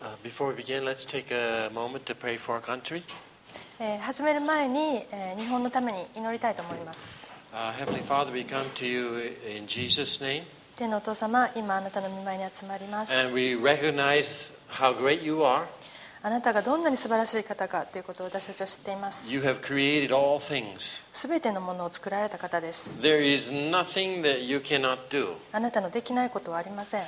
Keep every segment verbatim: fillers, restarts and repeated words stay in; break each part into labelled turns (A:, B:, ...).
A: Uh, before we begin, let's take a moment to pray for our country.
B: えー始める前に、えー日本のために祈りたいと思います。
A: Uh, Heavenly Father, we come to you in Jesus' name,
B: 天のお父様、今あなたの御前に集まります。
A: and we recognize how great you are.
B: あなたがどんなに素晴らしい方かということを私たちは知っています。
A: You have created all things.
B: すべてのものを作られた方です。
A: There is nothing that you cannot do.
B: あなたのできないことはありません。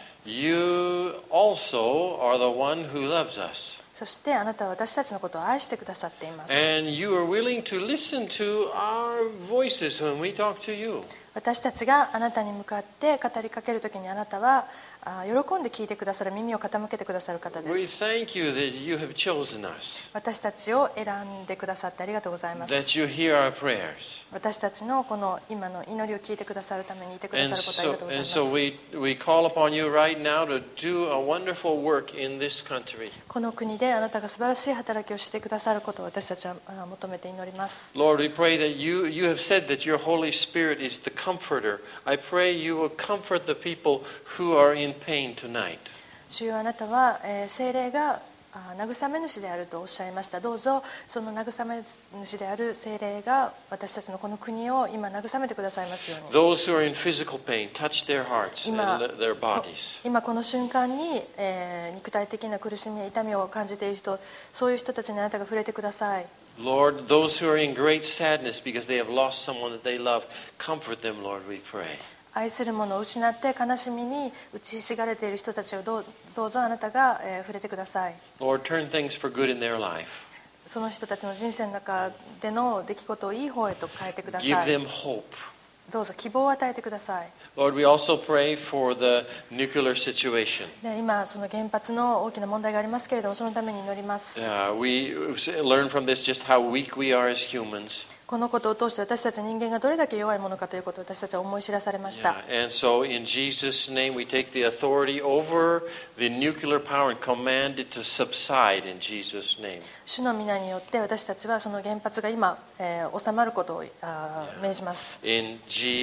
A: You also are the one who loves us.
B: そしてあなたは私たちのことを愛してくださっています。
A: And you are willing to listen to our voices when we talk to you.
B: 私たちがあなたに向かって語りかけるときにあなたはあ喜んで聞いてくださる、耳を傾けてくださる方で
A: We
B: す。
A: thank you that you have chosen us,
B: 私たちを選んでくださってありがとうございます。
A: that you hear our prayers.
B: 私たちのこの今の祈りを聞いてくださるためにいてくだ
A: And
B: さることありが
A: so,
B: とうござい
A: and
B: ます。
A: so we, we call upon you right now to do a wonderful work in this country.
B: この国であなたが素晴らしい働きをしてくださることを私たちはあ求めて祈ります。
A: Lord, we pray that you, you have said that your Holy Spirit is the comforter. I pray you will comfort the people who are in pain tonight.
B: 主よ、あなたは、えー聖霊があ慰め主であるとおっしゃいました。どうぞその慰め主である聖霊が私たちのこの国を今慰めてくださいますように。
A: Those who are in physical pain, touch their hearts and
B: 今
A: their bodies.
B: 今この瞬間に、えー肉体的な苦しみや痛みを感じている人、そういう人たちにあなたが触れてください。
A: Lord, those who are in great sadness because they have lost someone that they love, comfort them, Lord, we pray.
B: 愛する者を失って悲しみに打ちひしがれている人たちをどう、どうぞあなたが、えー触れてください。
A: Lord, turn things for good in their life.
B: その人たちの人生の中での出来事をいい方へと変えてくだ
A: Give
B: さい。
A: them hope.
B: どうぞ希望を与えてください。
A: Lord, we also pray for the nuclear situation.
B: で今その原発の大きな問題がありますけれども、そのために祈ります。
A: Uh, we learn from this just how weak we are as humans.
B: このことを通して私たち人間がどれだけ弱いものかということを私たちは思い知らされました。
A: Yeah, and so in Jesus' name we take the authority over the nuclear power and command it to subside in Jesus' name.
B: 主の皆によって私たちはその原発が今、えー収まることをあー命じます。
A: In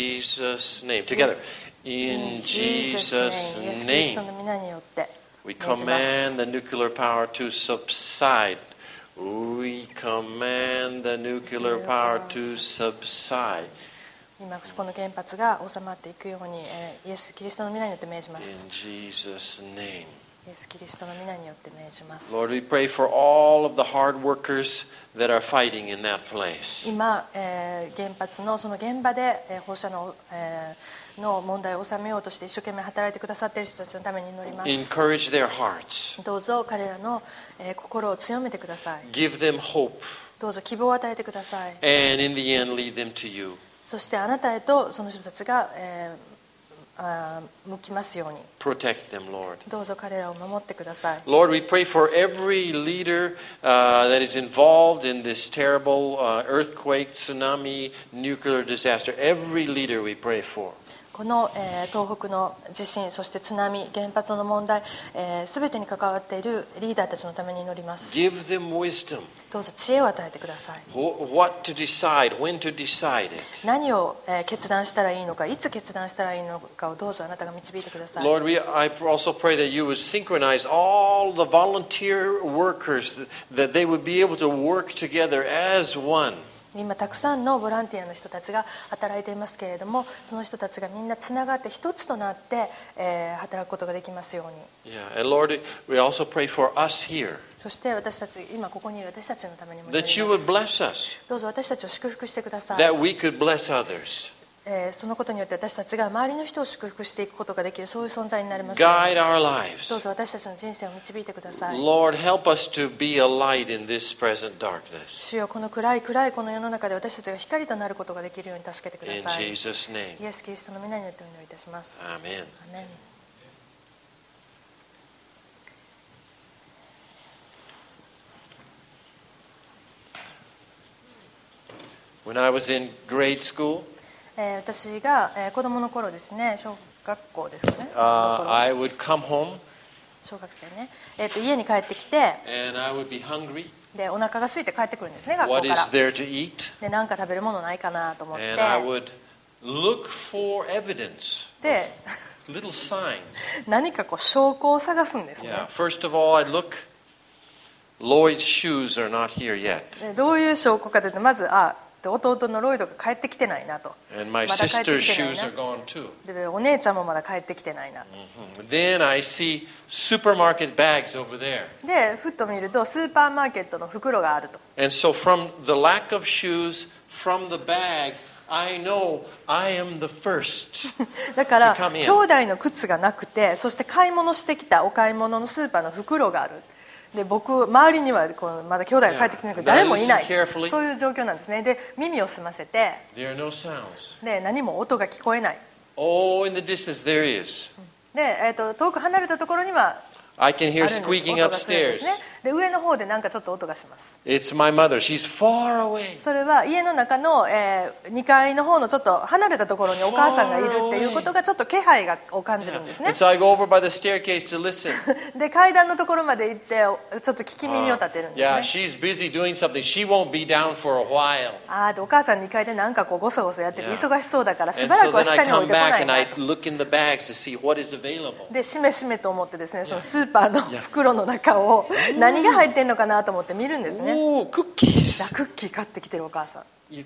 A: Jesus' name. Together. In Jesus'
B: イエス・キリスト
A: name.
B: の皆によって
A: We
B: 命じます。
A: command the nuclear power to subside. We command the nuclear power to subside.
B: 今この原発が収まっていくように、えーイエス・キリストの皆によって命じま
A: In
B: す。
A: Jesus' name.
B: イエス・キリストの皆によって命じます。
A: Lord, we pray for all of the hard workers that are fighting in that place.
B: 今、えー原発のその現場で、えー放射能、えーの問題を収めようとして一生懸命働いてくださっている人たちのために祈ります。
A: Encourage their hearts.
B: どうぞ彼らの、えー心を強めてください。
A: Give them hope.
B: どうぞ希望を与えてください。
A: And in the end, lead them to you.
B: そしてあなたへとその人たちが、えーあー向きますように。
A: Protect them, Lord.
B: どうぞ彼らを守ってください。
A: Lord, we pray for every leader uh, that is involved in this terrible uh, earthquake, tsunami, nuclear disaster. Every leader we pray for.
B: この、えー東北の地震、そして津波、原発の問題、えー、全てに関わっているリーダーたちのために祈ります。
A: Give them wisdom.
B: どうぞ知恵を与えてください。
A: Wh- What to decide, when to decide it.
B: 何を、えー決断したらいいのか、いつ決断したらいいのかをどうぞあなたが導いてください。
A: Lord, we, I also pray that you would synchronize all the volunteer workers, that, that they would be able to work together as one.
B: 今たくさんのボランティアの人たちが働いていますけれども、その人たちがみんなつながって一つとなって、えー働くことができますように。
A: Yeah, and Lord, we also pray for us here,
B: そして私たち、今ここにいる私たちのためにも祈り
A: that you
B: ま
A: would
B: す。
A: bless us,
B: どうぞ私たちを祝福してください。
A: that we could bless others.
B: えーそのことによって私たちが周りの人を祝福していくことができる、そういう存在になりますように。
A: Guide our
B: どう
A: lives.
B: ぞ私たちの人生を導いてください。
A: Lord, help us to be a light in this present darkness.
B: 主よ、この暗い暗いこの世の中で私たちが光となることができるように助けてくだ
A: In
B: さい。イ
A: Jesus' name.
B: エス・キリストの皆によってお祈りいたします。
A: Amen.
B: アメン。
A: When I was in grade school,
B: えー私が、えー子供の頃ですね、小学校ですかね、
A: uh, I would come home
B: 小学生ね、えーと家に帰ってきて、
A: and I would be hungry.
B: でお腹が空いて帰ってくるんですね、学校
A: What
B: か
A: is
B: ら。
A: there to eat?
B: で何か食べるものないかなと思って、
A: And I would look for evidence
B: で
A: little signs.
B: 何かこう証拠を探すんですね。
A: Yeah. First of all, I look. Lloyd's shoes are not here yet.
B: でどういう証拠かというと、まずあ弟のロイドが帰ってきてないなと。
A: And my
B: まだ帰って
A: sister's
B: きてない
A: shoes
B: な
A: are gone too.
B: でお姉ちゃんもまだ帰ってきてないな。
A: Then I see supermarket bags over there.
B: でふっと見るとスーパーマーケットの袋があると。
A: And so from the lack of shoes, from the bag, I know I am the first
B: だから
A: to come in.
B: 兄弟の靴がなくて、そして買い物してきたお買い物のスーパーの袋がある。で僕周りにはこのまだ兄弟が帰ってきてないけど
A: Yeah.
B: 誰もいない
A: Listen carefully.
B: そういう状況なんですね。で耳を澄ませて
A: There are no sounds.
B: で何も音が聞こえない。
A: Oh, in the distance there is.
B: で、えー、と遠く離れたところには
A: I can
B: あ
A: hear
B: るんです。
A: squeaking
B: 音がするんで
A: upstairs.
B: すね。で上の方でなんかちょっと音がします。
A: It's my mother. She's far away.
B: それは家の中の、えー、にかいの方のちょっと離れたところにお母さんがいるっていうことがちょっと気配がを感じるんですね
A: And。so I go over by the staircase to listen.
B: で階段のところまで行ってちょっと聞き耳を立てるんです
A: Yeah,
B: ね。
A: she's busy doing something. She won't be down for a while.
B: あーでお母さんにかいでなんかこうゴソゴソやってて
A: Yeah.
B: 忙しそうだから
A: And
B: しばら
A: so
B: くは
A: then
B: 下
A: I
B: に置い
A: come
B: てこな
A: back
B: い
A: and
B: な
A: I
B: と。
A: look in the bags to see what is available.
B: でしめしめと思ってですね、そのスーパーの袋の中を何が入ってんのかなと思って見るんですね。
A: Ooh, cookies.
B: クッキー買ってきてるお母さん。
A: You,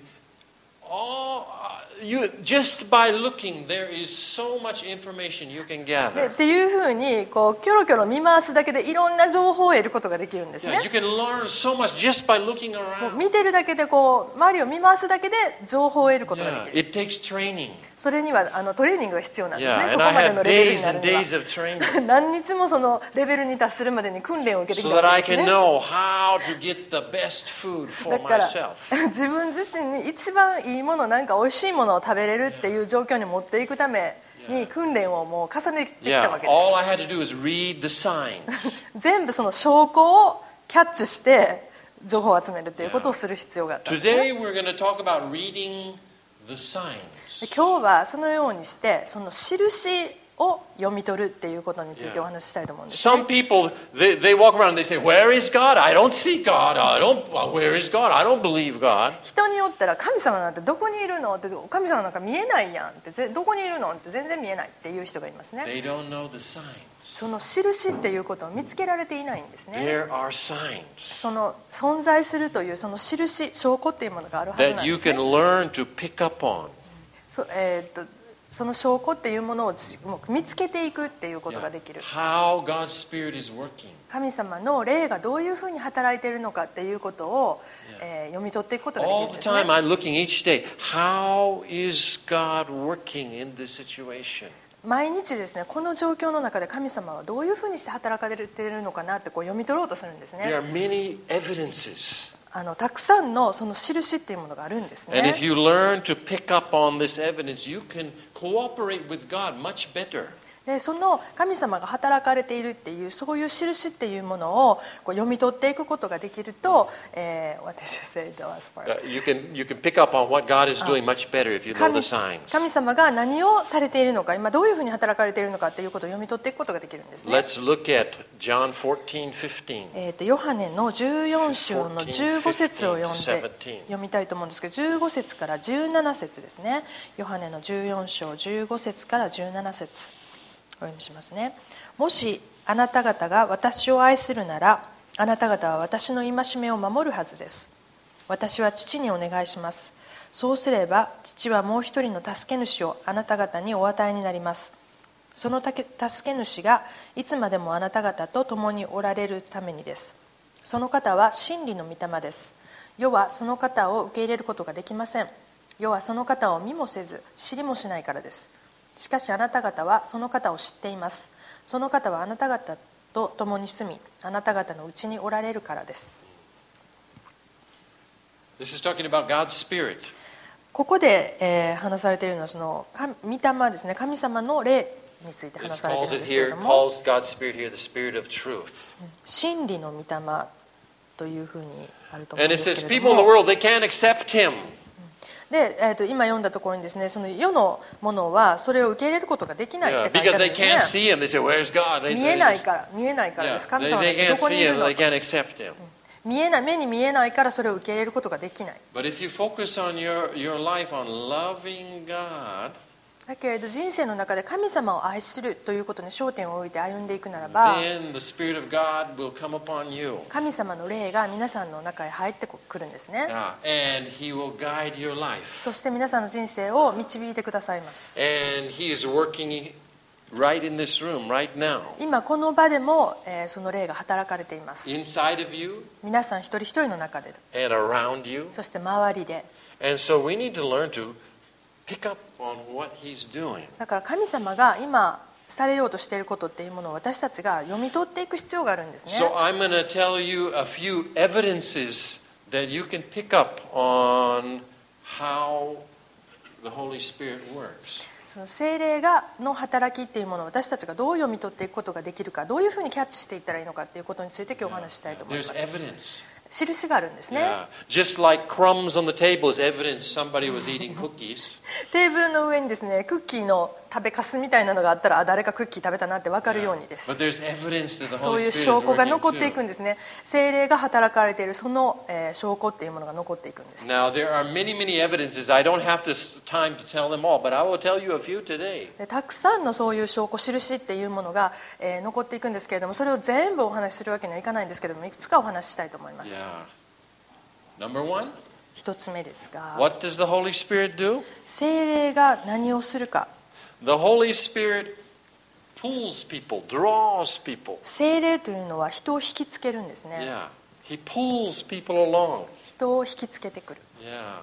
A: oh, uh, you, just by looking, there is so much information you can
B: で
A: gather.
B: っていうふうにこうキョロキョロ見回すだけでいろんな情報を得ることができるんですね。
A: Yeah, you can learn so much just by looking
B: もう
A: around.
B: 見てるだけでこう周りを見回すだけで情報を得ることが
A: Yeah,
B: できる。
A: it takes training.
B: それにはあのトレーニングが必要なんですね。
A: Yeah,
B: そ
A: and
B: こ
A: I
B: までの
A: had
B: レベルに
A: days
B: なる
A: and
B: には
A: days of training
B: 何日もそのレベルに達するまでに訓練を受けてき
A: so
B: た
A: that
B: わ
A: I
B: けです
A: can
B: ね。
A: know how to get the best food
B: だ
A: for
B: から
A: myself.
B: 自分自身に一番いいもの、なんか美味しいものを食べれるっていう状況に持っていくために訓練をもう重ねてきたわ
A: Yeah,
B: けで
A: all I had to do is read the signs.
B: す。全部その証拠をキャッチして情報を集めるっていうことをする必要があったんですね。
A: Today we're going to talk about reading the signs.
B: で今日はそのようにしてその印を読み取るっていうことについてお話ししたいと思うんですね。
A: Some people, they, they walk around and they say, where is God? I don't see God. I don't, well, where is God? I don't believe God.
B: 人によったら神様なんてどこにいるのって、神様なんか見えないやんってぜどこにいるのって全然見えないっていう人がいますね。
A: They don't know the signs.
B: その印っていうことを見つけられていないんですね。
A: There are signs
B: その存在するというその印、証拠っていうものがあるはずな
A: that
B: ん
A: you
B: ですね。
A: can learn to pick up on.
B: そ, えー、とその証拠っていうものをじもう見つけていくっていうことができる。
A: How God's Spirit is working.
B: 神様の霊がどういうふうに働いているのかっていうことを、えー読み取っていくことができる
A: All
B: ん
A: the
B: ですね。
A: time I'm looking each day, how is God working in this situation?
B: 毎日ですね、この状況の中で神様はどういうふうにして働かれているのかなってこう読み取ろうとするんですね。
A: There are many evidences.
B: あのたくさんのその印っていうものがあるんですね。
A: And if you learn to pick up on this evidence, you can cooperate with God much better.
B: でその神様が働かれているっていうそういう印っていうものをこう読み取っていくことができると、えー、What did you say the last part?
A: Uh, you can you can pick up on what God is doing much better if you know
B: 神
A: the signs.
B: 神様が何をされているのか、今どういうふうに働かれているのかっていうことを読み取っていくことができるんですね。
A: Let's look at John fourteen fifteen.
B: えー、とヨハネのじゅうよん章のじゅうご節を読んで読みたいと思うんですけど、じゅうご節からじゅうなな節ですね。ヨハネのじゅうよん章じゅうご節からじゅうなな節お読みしますね。もしあなた方が私を愛するなら、あなた方は私の戒めを守るはずです。私は父にお願いします。そうすれば父はもう一人の助け主をあなた方にお与えになります。その助け主がいつまでもあなた方と共におられるためにです。その方は真理の御霊です。世はその方を受け入れることができません。世はその方を見もせず知りもしないからです。しかしあなた方はその方を知っています。その方はあなた方と共に住み、あなた方のうちにおられるからです。
A: This is talking about God's Spirit.
B: ここで、えー話されているのはその神御霊ですね。神様の霊について
A: It
B: 話されている
A: calls
B: ん
A: it
B: ですけれ
A: here,
B: ども、
A: calls God's Spirit here the Spirit of truth.
B: 真理の御霊というふうにあると思うん
A: And
B: で
A: it
B: す
A: says
B: けれ
A: people
B: ど
A: in the
B: も、
A: world, they can't accept Him.
B: で、えー、と今読んだところにですね、その世のものはそれを受け入れることができない
A: Yeah,
B: って書いて
A: because
B: あるん
A: they
B: ですね
A: can't。see Him. They say, where's God? They,
B: 見
A: they,
B: えないから見えないから
A: yeah,
B: です。神
A: they,
B: 様は
A: they
B: ど
A: can't
B: こにい
A: see
B: る
A: Him.
B: の
A: They can't accept Him.
B: 見えない目に見えないからそれを受け入れることができない。
A: But if you focus on your, your life on loving God,
B: だけれど人生の中で神様を愛するということに焦点を置いて歩んでいくならば、
A: then the Spirit of God will come upon you.
B: 神様の霊が皆さんの中へ入ってくるんですね。
A: Yeah, and He will guide your life.
B: そして皆さんの人生を導いてくださいます。
A: And He is working right in this room, right now.
B: 今この場でも、えーその霊が働かれています。
A: Inside of you
B: 皆さん一人一人の中で、
A: and around you.
B: そして周りで。
A: And so we need to learn to pick up on what He's doing.
B: だから神様が今されようとしていることっていうものを私たちが読み取っていく必要があるんですね。
A: So I'm going to tell you a few evidences that you can pick up on how the Holy Spirit works.
B: その聖霊がの働きっていうものを私たちがどう読み取っていくことができるか、どういうふうにキャッチしていったらいいのかっていうことについて今日お話ししたいと思い
A: There's
B: ます。
A: evidence.
B: 印があるんですね。
A: Yeah. Just like crumbs on the table is evidence somebody was eating cookies.
B: テーブルの上にですね、クッキーの食べかすみたいなのがあったら、あ、誰かクッキー食べたなって分かるようにです。
A: But there's evidence that the
B: そう
A: Holy
B: いう
A: Spirit
B: 証
A: is
B: 拠が
A: working
B: 残っていく
A: too.
B: んですね。聖霊が働かれているその、えー証拠っていうものが残っていくんです。
A: Now there are many, many evidences. I don't have to time to tell them all, but I will tell you a few today.
B: でたくさんのそういう証拠、印っていうものが、えー残っていくんですけれども、それを全部お話しするわけにはいかないんですけれども、いくつかお話ししたいと思います。
A: Yeah. Number one,
B: 一つ目ですが、
A: what does the Holy Spirit do?
B: 聖霊が何をするか。
A: The Holy Spirit pulls people, draws people.
B: 聖霊というのは人を引きつけるんですね。
A: Yeah. He pulls people along.
B: 人を引きつけてくる。
A: Yeah.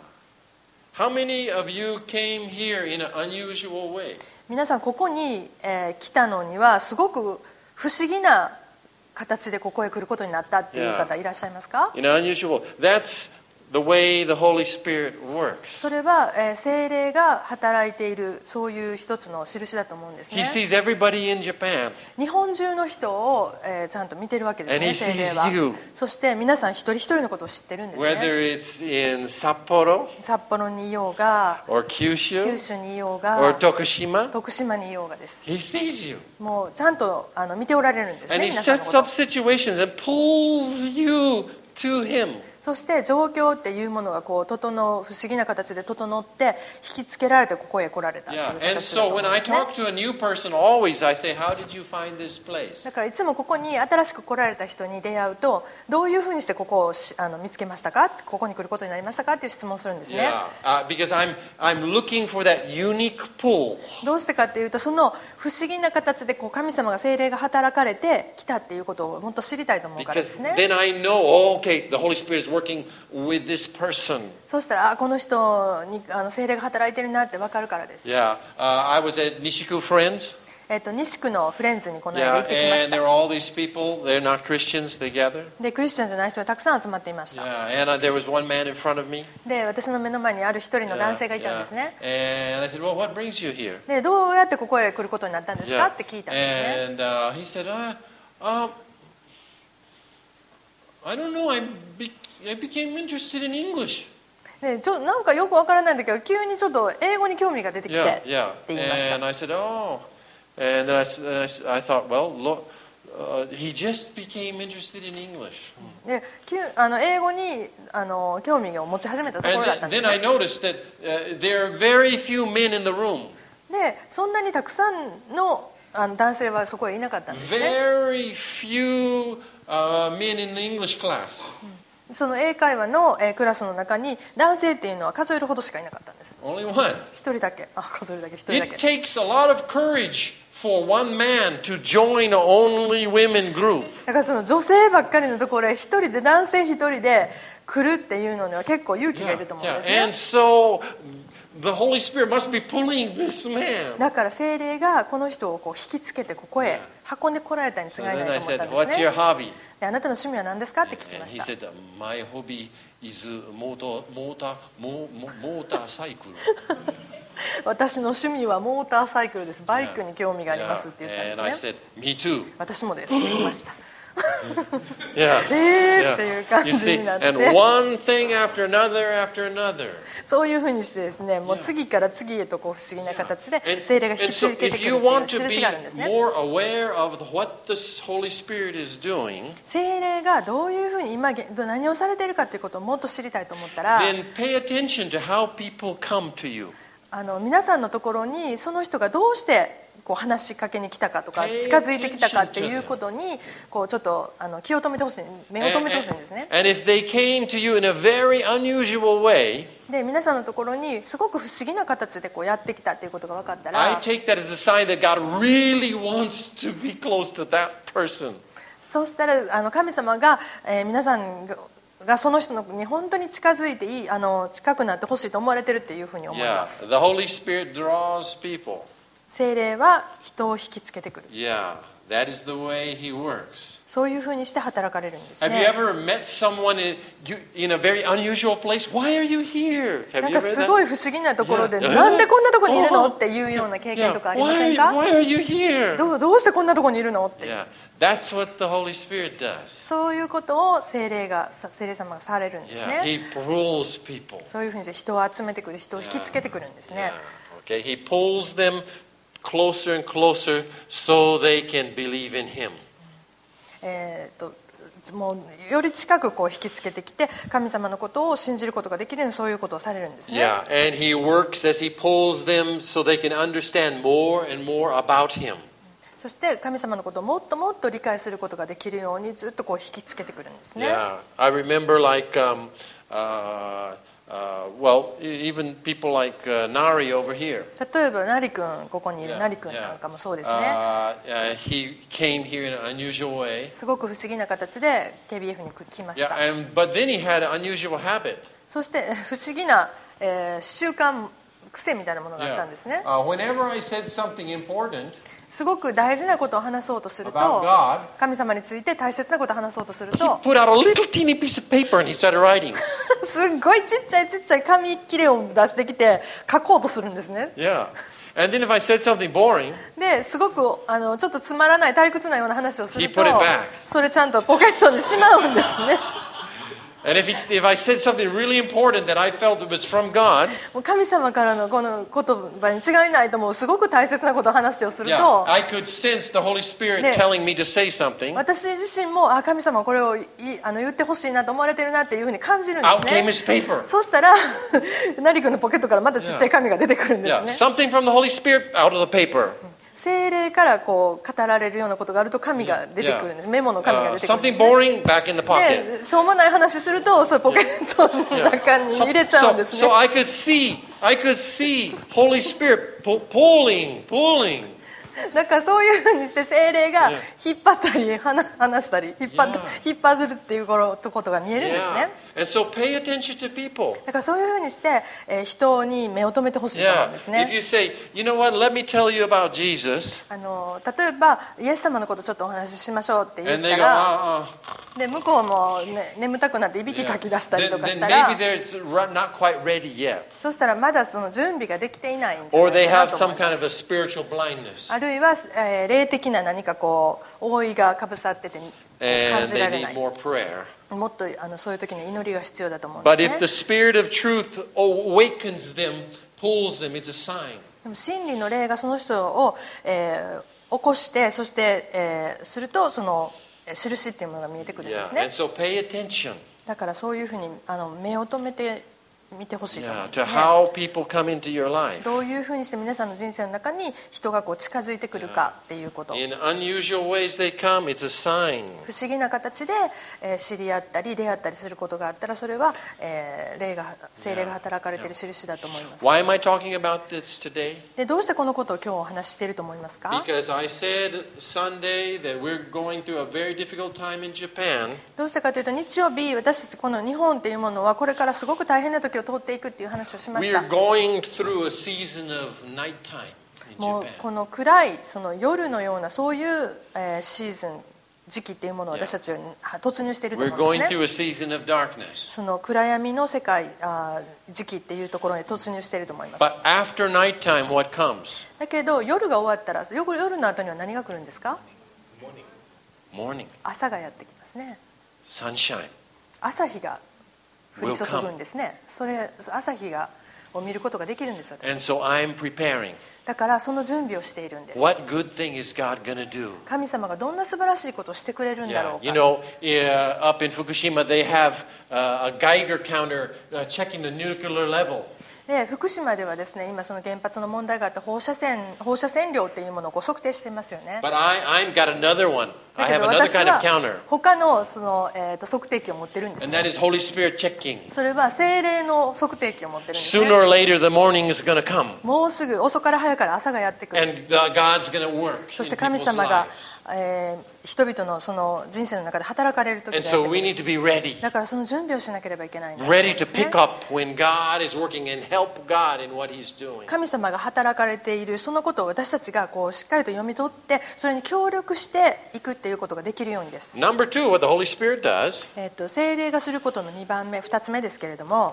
A: How many of you came here in an unusual way?
B: 皆さんここに、えー来たのにはすごく不思議な形でここへ来ることになったっていう方いらっしゃいますか？
A: In an unusual. That's the way the Holy Spirit works.
B: それは、えー聖霊が働いているそういう一つの印だと思うんです
A: He
B: ね。
A: sees everybody in Japan.
B: 日本中の人を、えーちゃんと見てるわけです
A: And
B: ね、
A: he
B: 聖霊
A: sees you.
B: は。そして皆さん一人一人のことを知ってるんですね。
A: Whether it's in Sapporo
B: 札幌にいようが、
A: or
B: 九
A: Kyushu
B: 州にいよう
A: or
B: が、
A: Tokushima,
B: 徳島にいようがです。
A: He sees you.
B: もうちゃんとあの見ておられるんです
A: And
B: ね。
A: He
B: 皆さんの
A: sets
B: こと
A: up situations and pulls you to Him.
B: そして状況っていうものがこう整う、不思議な形で整って引きつけられてここへ来られたという
A: Yeah.
B: 形
A: And
B: だと
A: so
B: 思うん
A: when
B: で
A: I
B: すね。
A: talk to a new person, always I say, how did you find this place?
B: だからいつもここに新しく来られた人に出会うと、どういうふうにしてここをしあの見つけましたか、ここに来ることになりましたかっていう質問をするんですね。
A: Yeah. Uh, because I'm, I'm looking for that unique pull.
B: どうしてかっていうと、その不思議な形でこう神様が聖霊が働かれてきたっていうことをもっと知りたいと思うからで
A: Because
B: すね。
A: then I know, oh, okay, the Holy Spirit is working with this person.
B: そうしたら、あ、この人にあの聖霊が働いてるなって分かるからです。
A: Yeah. Uh, I was at Nishiku Friends.
B: えっと西区のフレンズにこの間
A: Yeah.
B: 行ってきまし
A: And there
B: た。
A: were all these people. They're not Christians. They gather.
B: でクリスチャンじゃない人がたくさん集まっていました。
A: Yeah. And uh, there was one man in front of me.
B: で私の目の前にある一人の
A: Yeah,
B: 男性がいたんですね。
A: yeah. And I said, well, what brings you here?
B: でどうやってここへ来ることになったんですか
A: Yeah.
B: って聞いたんですね。
A: And uh, he said, uh, um, I don't know. I, be- I became interested in English.
B: でちょなんかよくわからないんだけど、急にちょっと英語に興味が出てきて
A: Yeah,
B: っ
A: yeah.
B: て言いました。
A: And I said, oh. And then I, s- and I s- I thought, well, look, uh, he just became interested in English.
B: できゅあの英語にあの興味を持ち始めたとこ
A: And
B: ろだった
A: then,
B: んです
A: then I
B: ね。
A: noticed that uh, there are very few men in the room.
B: でそんなにたくさんのあの男性はそこへいなかったんですね。
A: Very few uh, men in the English class.
B: その英会話の、えークラスの中に男性っていうのは数えるほどしかいなかったんです。
A: Only one.
B: 一人だけ、あ、数えるだけ、一人だ
A: It
B: け。
A: takes a lot of courage for one man to join an only women group.
B: だからその女性ばっかりのところへ一人で、男性一人で来るっていうのには結構勇気がい
A: Yeah,
B: ると思うん
A: yeah.
B: ですね。
A: And so the Holy Spirit must be pulling this man.
B: だから聖霊がこの人をこう引きつけてここへ運んでこられたに違
A: So
B: いな
A: then
B: い
A: I
B: と思ったん
A: said,
B: で
A: what's
B: す
A: your
B: ね。
A: hobby?
B: であなたの趣味は何ですかって聞き
A: And
B: まし
A: he
B: た。
A: said, my hobby is motor, motor, mo- mo- motorcycle.
B: 私の趣味はモーターサイクルです。バイクに興味がありますって言ったん
A: And I
B: ですね。
A: said, me too.
B: 私もですって言いました。
A: Yeah.
B: えー
A: Yeah.
B: っていう感
A: You
B: じ
A: see,
B: になって
A: and one thing after another after another.
B: そういうふうにしてですね、もう次から次へとこう不思議な形で
A: And,
B: 聖霊が
A: and
B: 引き
A: so
B: つけて
A: if
B: くる
A: you
B: っていう
A: want to
B: 印
A: be
B: があるんですね。
A: more aware of what the Holy Spirit is doing,
B: 聖霊がどういうふうに今何をされているかということをもっと知りたいと思ったら、
A: then pay attention to how people come to you.
B: あの皆さんのところにその人がどうしてこう話しかけに来たかとか近づいてきたかっていうことにこうちょっとあの気を止めてほしい、目を止めてほしいんですね。
A: And if they came to you in a very unusual way,
B: で皆さんのところにすごく不思議な形でこうやってきたっていうことが分かったら、
A: I take that as a sign that God really wants to be close to that person.
B: そうしたらあの神様が、えー、皆さんががその人に本当に近づいていい、あの近くなってほしいと思われてるっていうふうに思いま
A: Yeah,
B: す。
A: the Holy Spirit draws people.
B: 聖霊は人を引きつけてくる。
A: Yeah, that is the way He works.
B: そういうふうにして働かれるんです
A: Have you
B: ね。
A: ever met someone in, you, in a very unusual place? Why are you here? Have
B: なん
A: you
B: か
A: ever
B: す
A: that?
B: ごい不思議なところで、
A: Yeah.
B: なんでこんなところにいるのっていうような経験
A: Yeah.
B: とかありませ
A: Why,
B: んか？
A: why are you here?
B: どう、どうしてこんなところにいるのって、
A: Yeah, that's what the Holy Spirit does.
B: そういうことを聖霊が聖霊様がされるんです
A: Yeah,
B: ね。
A: He pulls people.
B: そういうふうにして人を集めてくる、人を引きつけてくるんですね。
A: Yeah. Okay, He pulls them closer and closer so they can believe in Him.
B: えー、ともうより近くこう引きつけてきて神様のことを信じることができるようにそういうことをされるんですね。
A: Yeah, and He works as He pulls them so they can understand more and more about Him.
B: そして神様のことをもっともっと理解することができるようにずっとこう引きつけてくるんですね。
A: Yeah, I remember like, um, uh, uh, well, even people like uh, Nari over here.
B: 例えばナリ君、ここにいる
A: Yeah,
B: ナリ君
A: yeah.
B: なんかもそうですね。
A: Uh, uh, he came here in an unusual way.
B: すごく不思議な形で ケービーエフ に来まし
A: Yeah,
B: た。
A: and but then he had an unusual habit.
B: そして不思議な、えー習慣、癖みたいなものがあったんですね。
A: Uh, whenever I said something important
B: すごく大事なことを話そうとする
A: about
B: と、
A: God,
B: 神様について大切なことを話そうとする
A: he
B: と
A: put out a little teeny piece of paper and he started writing.
B: すっごいちっちゃいちっちゃい紙切れを出してきて書こうとするんですね。
A: Yeah. And then if I said something boring,
B: ですごくあのちょっとつまらない退屈なような話をすると
A: He put it back.
B: それちゃんとポケットにしまうんですね。
A: and if, he, if I said something really important that I felt it was from God,
B: もう神様からのこの言葉に違いないと思うすごく大切なことを話をする
A: yeah,
B: と、
A: I could sense the Holy Spirit
B: Yeah.
A: telling me to say something.
B: 私自身もあ神様これをいあの言ってほしいなと思われてるなっていうふうに感じるんで
A: Out
B: す
A: came
B: ね。
A: his paper.
B: そしたらナリ君のポケットからまたちっちゃい紙が出てくるんです
A: Yeah,
B: ね。
A: something from the Holy Spirit out of the paper.
B: 聖霊からこう語られるようなことがあると紙が出てくるんです。メモの紙が
A: Uh,
B: 出てくるんで
A: something
B: す、ね。
A: boring, back in the pocket.
B: でしょうもない話するとそういうポケットの
A: Yeah.
B: 中に
A: So,
B: 入れちゃうんです
A: so,
B: ね。
A: so I could see, I could see Holy Spirit pu- pulling, pulling.
B: だからそういうふうにして聖霊が引っ張ったり話話したり引っ張っ
A: Yeah.
B: 引っ張るっていうことが見えるんです
A: Yeah.
B: ね。
A: And so pay attention to people.
B: だからそういうふうにして、えー人に目を留めてほしいと思うん
A: Yeah.
B: です
A: If
B: ね。
A: you say, you know what, let me tell you about Jesus.
B: あの例えばイエス様のことちょっとお話ししましょうって言
A: And
B: っ
A: they
B: た
A: go,
B: ら
A: uh, uh.
B: で向こうも、ね、眠たくなっていびき
A: Yeah.
B: かき出したり
A: Then,
B: とかし
A: then
B: たら
A: maybe they're ru- not quite ready yet.
B: そしたらまだその準備ができていないんじゃ
A: Or
B: な
A: they
B: いかな
A: have
B: と思
A: some
B: いま
A: kind of a
B: す。
A: spiritual blindness.
B: あるいは、えー霊的な何かこう覆いがかぶさってて感
A: And
B: じら
A: they
B: れな
A: need
B: い。
A: more prayer.
B: もっとあのそういう時に祈りが必要だと思うんで
A: But
B: す
A: if
B: ね
A: the。Spirit of truth awakens them, pulls them, it's a sign.
B: でも真理の霊がその人を、えー起こしてそして、えーするとそのえー印っていうものが見えてくるんで
A: Yeah.
B: すね。
A: And so pay attention.
B: だからそういうふうにあの目を留めて見てほしいと思う
A: Yeah,
B: んで
A: to
B: すね。
A: how people come into your life.
B: どういうふうにして皆さんの人生の中に人がこう近づいてくるかっていうこと。
A: In unusual ways they come, it's a sign.
B: 不思議な形で、えー知り合ったり出会ったりすることがあったらそれは、えー霊が聖霊が働かれている印だと思います。
A: Why am I talking about this today?
B: でどうしてこのことを今日お話ししていると思いますか？
A: Because I said Sunday that we're going through a very difficult time in Japan.
B: どうしてかというと日曜日私たちこの日本っていうものはこれからすごく大変な時を通っていくっていう話をしま
A: We
B: した。
A: are going through a season of nighttime in
B: もう
A: Japan.
B: この暗いその夜のようなそういう、えーシーズン時期っていうものを私たちは突入していると
A: We're
B: 思うん
A: going
B: ですね。
A: through a season of darkness.
B: その暗闇の世界あー時期っていうところに突入していると思います。
A: But after nighttime, what comes?
B: だけど夜が終わったら夜夜の後には何が来るんですか？
A: Morning,
B: 朝がやってきますね。
A: sunshine.
B: 朝日が降り注ぐんですね。それ朝日がを見ることができるんです私。
A: And so I'm preparing.
B: だからその準備をしているんです。
A: What good thing is God going to do?
B: 神様がどんな素晴らしいことをしてくれるんだろ
A: Yeah,
B: う
A: you
B: か。
A: know, uh, up in Fukushima, they have uh, a Geiger counter uh, checking the nuclear level.
B: で福島ではですね、今その原発の問題があって放射線放射線量っていうものをこう測定していますよね。
A: But I, I've got another one.
B: だ
A: I
B: け
A: have
B: ど
A: another
B: 私
A: kind of
B: は
A: counter.
B: 他のその、えー、と測定器を持ってるんです
A: And that
B: ね。
A: is Holy Spirit checking.
B: それは精霊の測定器を持ってるんです
A: Sooner
B: ね。
A: or later, the morning is going to come.
B: もうすぐ遅から早から朝がやってくる。
A: And uh, God's going to work
B: そし
A: in
B: て神
A: people's
B: 様が
A: lives.、
B: えー人々のその人生の中で働かれる時が
A: And
B: やって
A: so
B: く
A: we
B: る。
A: need to be ready.
B: だからその準備をしなければいけないんだ
A: Ready
B: と
A: to
B: 思うんですね。
A: pick up when God is working and help God in what He's doing.
B: 神様が働かれているそのことを私たちがこうしっかりと読み取ってそれに協力していくっていうことができるようにです。
A: Number two, what the Holy Spirit does,
B: えー、と聖霊がすることのにばんめふたつめですけれども、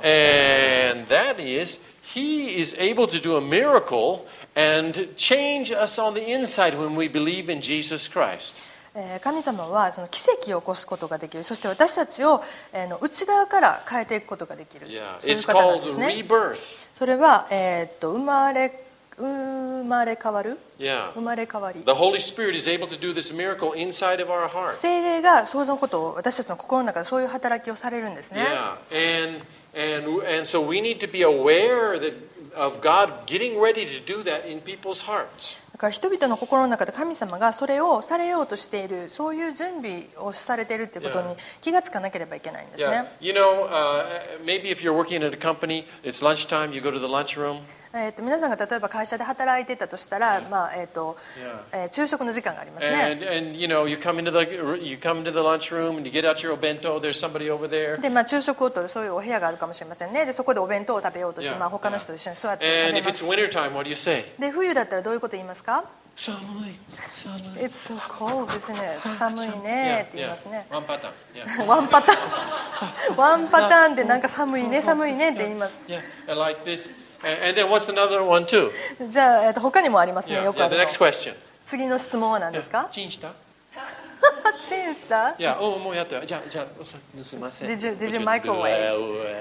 A: and that is He is able to do a miracle and change us on the inside when we believe in Jesus Christ.
B: えー神様はその奇跡を起こすことができる。そして私たちを、えーの内側から変えていくことができる。
A: Yeah,
B: そういう
A: it's
B: 方なん
A: called
B: ですね。
A: rebirth.
B: それは、えー、と生まれ生まれ変わる
A: Yeah.
B: 生まれ変わり。
A: The Holy Spirit is able to do this miracle inside of our heart.
B: 聖霊がそのことを私たちの心の中でそういう働きをされるんですね。
A: Yeah, and and and so we need to be aware that of God getting ready to do that in people's hearts.
B: だから人々の心の中で神様がそれをされようとしている、そういう準備をされているということに気がつかなければいけないんです
A: Yeah,
B: ね。
A: you know, uh, maybe if you're working at a company, it's lunchtime, you go to the lunchroom.
B: えー、と皆さんが例えば会社で働いてたとしたら、まあえーと
A: Yeah.
B: えー昼食の時間がありますね。
A: And, and you know, you come into the you come into the lunchroom and you get out your obento. There's somebody over there,
B: で、まあ、昼食をとるそういうお部屋があるかもしれませんね。でそこでお弁当を食べようとして、
A: Yeah,
B: まあ、他の
A: yeah.
B: 人と一緒に座って
A: and
B: 食べ
A: if
B: ま
A: it's
B: す。
A: winter time, what do you say?
B: で冬だったらどういうこと言いますか？
A: 寒い、寒い。
B: It's so cold, isn't it? 寒いねって言いますね。
A: One pattern. Yeah.
B: ワンパターンワンパターンでなんか寒いね寒いねって言います。
A: Yeah, I like this. And, and then what's another one too?
B: じゃあ、えー、と他にもありますね。
A: Yeah,
B: よく
A: yeah.
B: ある
A: The
B: の。
A: next question.
B: 次の質問は何ですか？
A: チンした？
B: チンした？
A: Yeah. おもうやった。じゃあじゃあすみません。
B: Did you- did you microwave?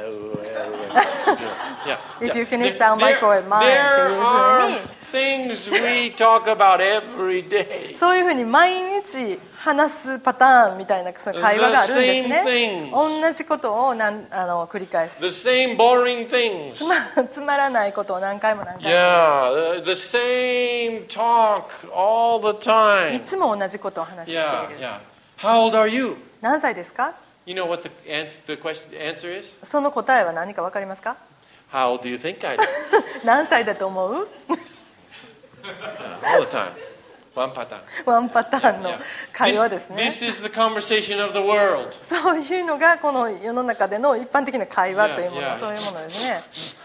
A: Yeah.
B: If you
A: Yeah.
B: finish
A: There-
B: our microwave mine っていうふうに
A: There are things we talk about every day.
B: そういうふうに毎日話すパターンみたいなそういう会話があるんです
A: The
B: ね。
A: same things.
B: 同じことをなんあの繰り返す
A: The same boring things.
B: つまつまらないことを何回も何回も
A: Yeah. The, the same talk all the
B: い
A: time.
B: つも同じことを話して
A: Yeah.
B: いる。
A: Yeah. How old are you?
B: 何歳ですか？
A: You know what the answer, the question, the answer is?
B: その答えは何か分かりますか？
A: How old do you think I do?
B: 何歳だと思う？
A: All the time. One pattern.
B: ワンパターンの
A: Yeah.
B: 会話ですね。
A: This, this is the conversation of the world.
B: そういうのがこの世の中での一般的な会話というもの、
A: Yeah, yeah.
B: そういうものですね。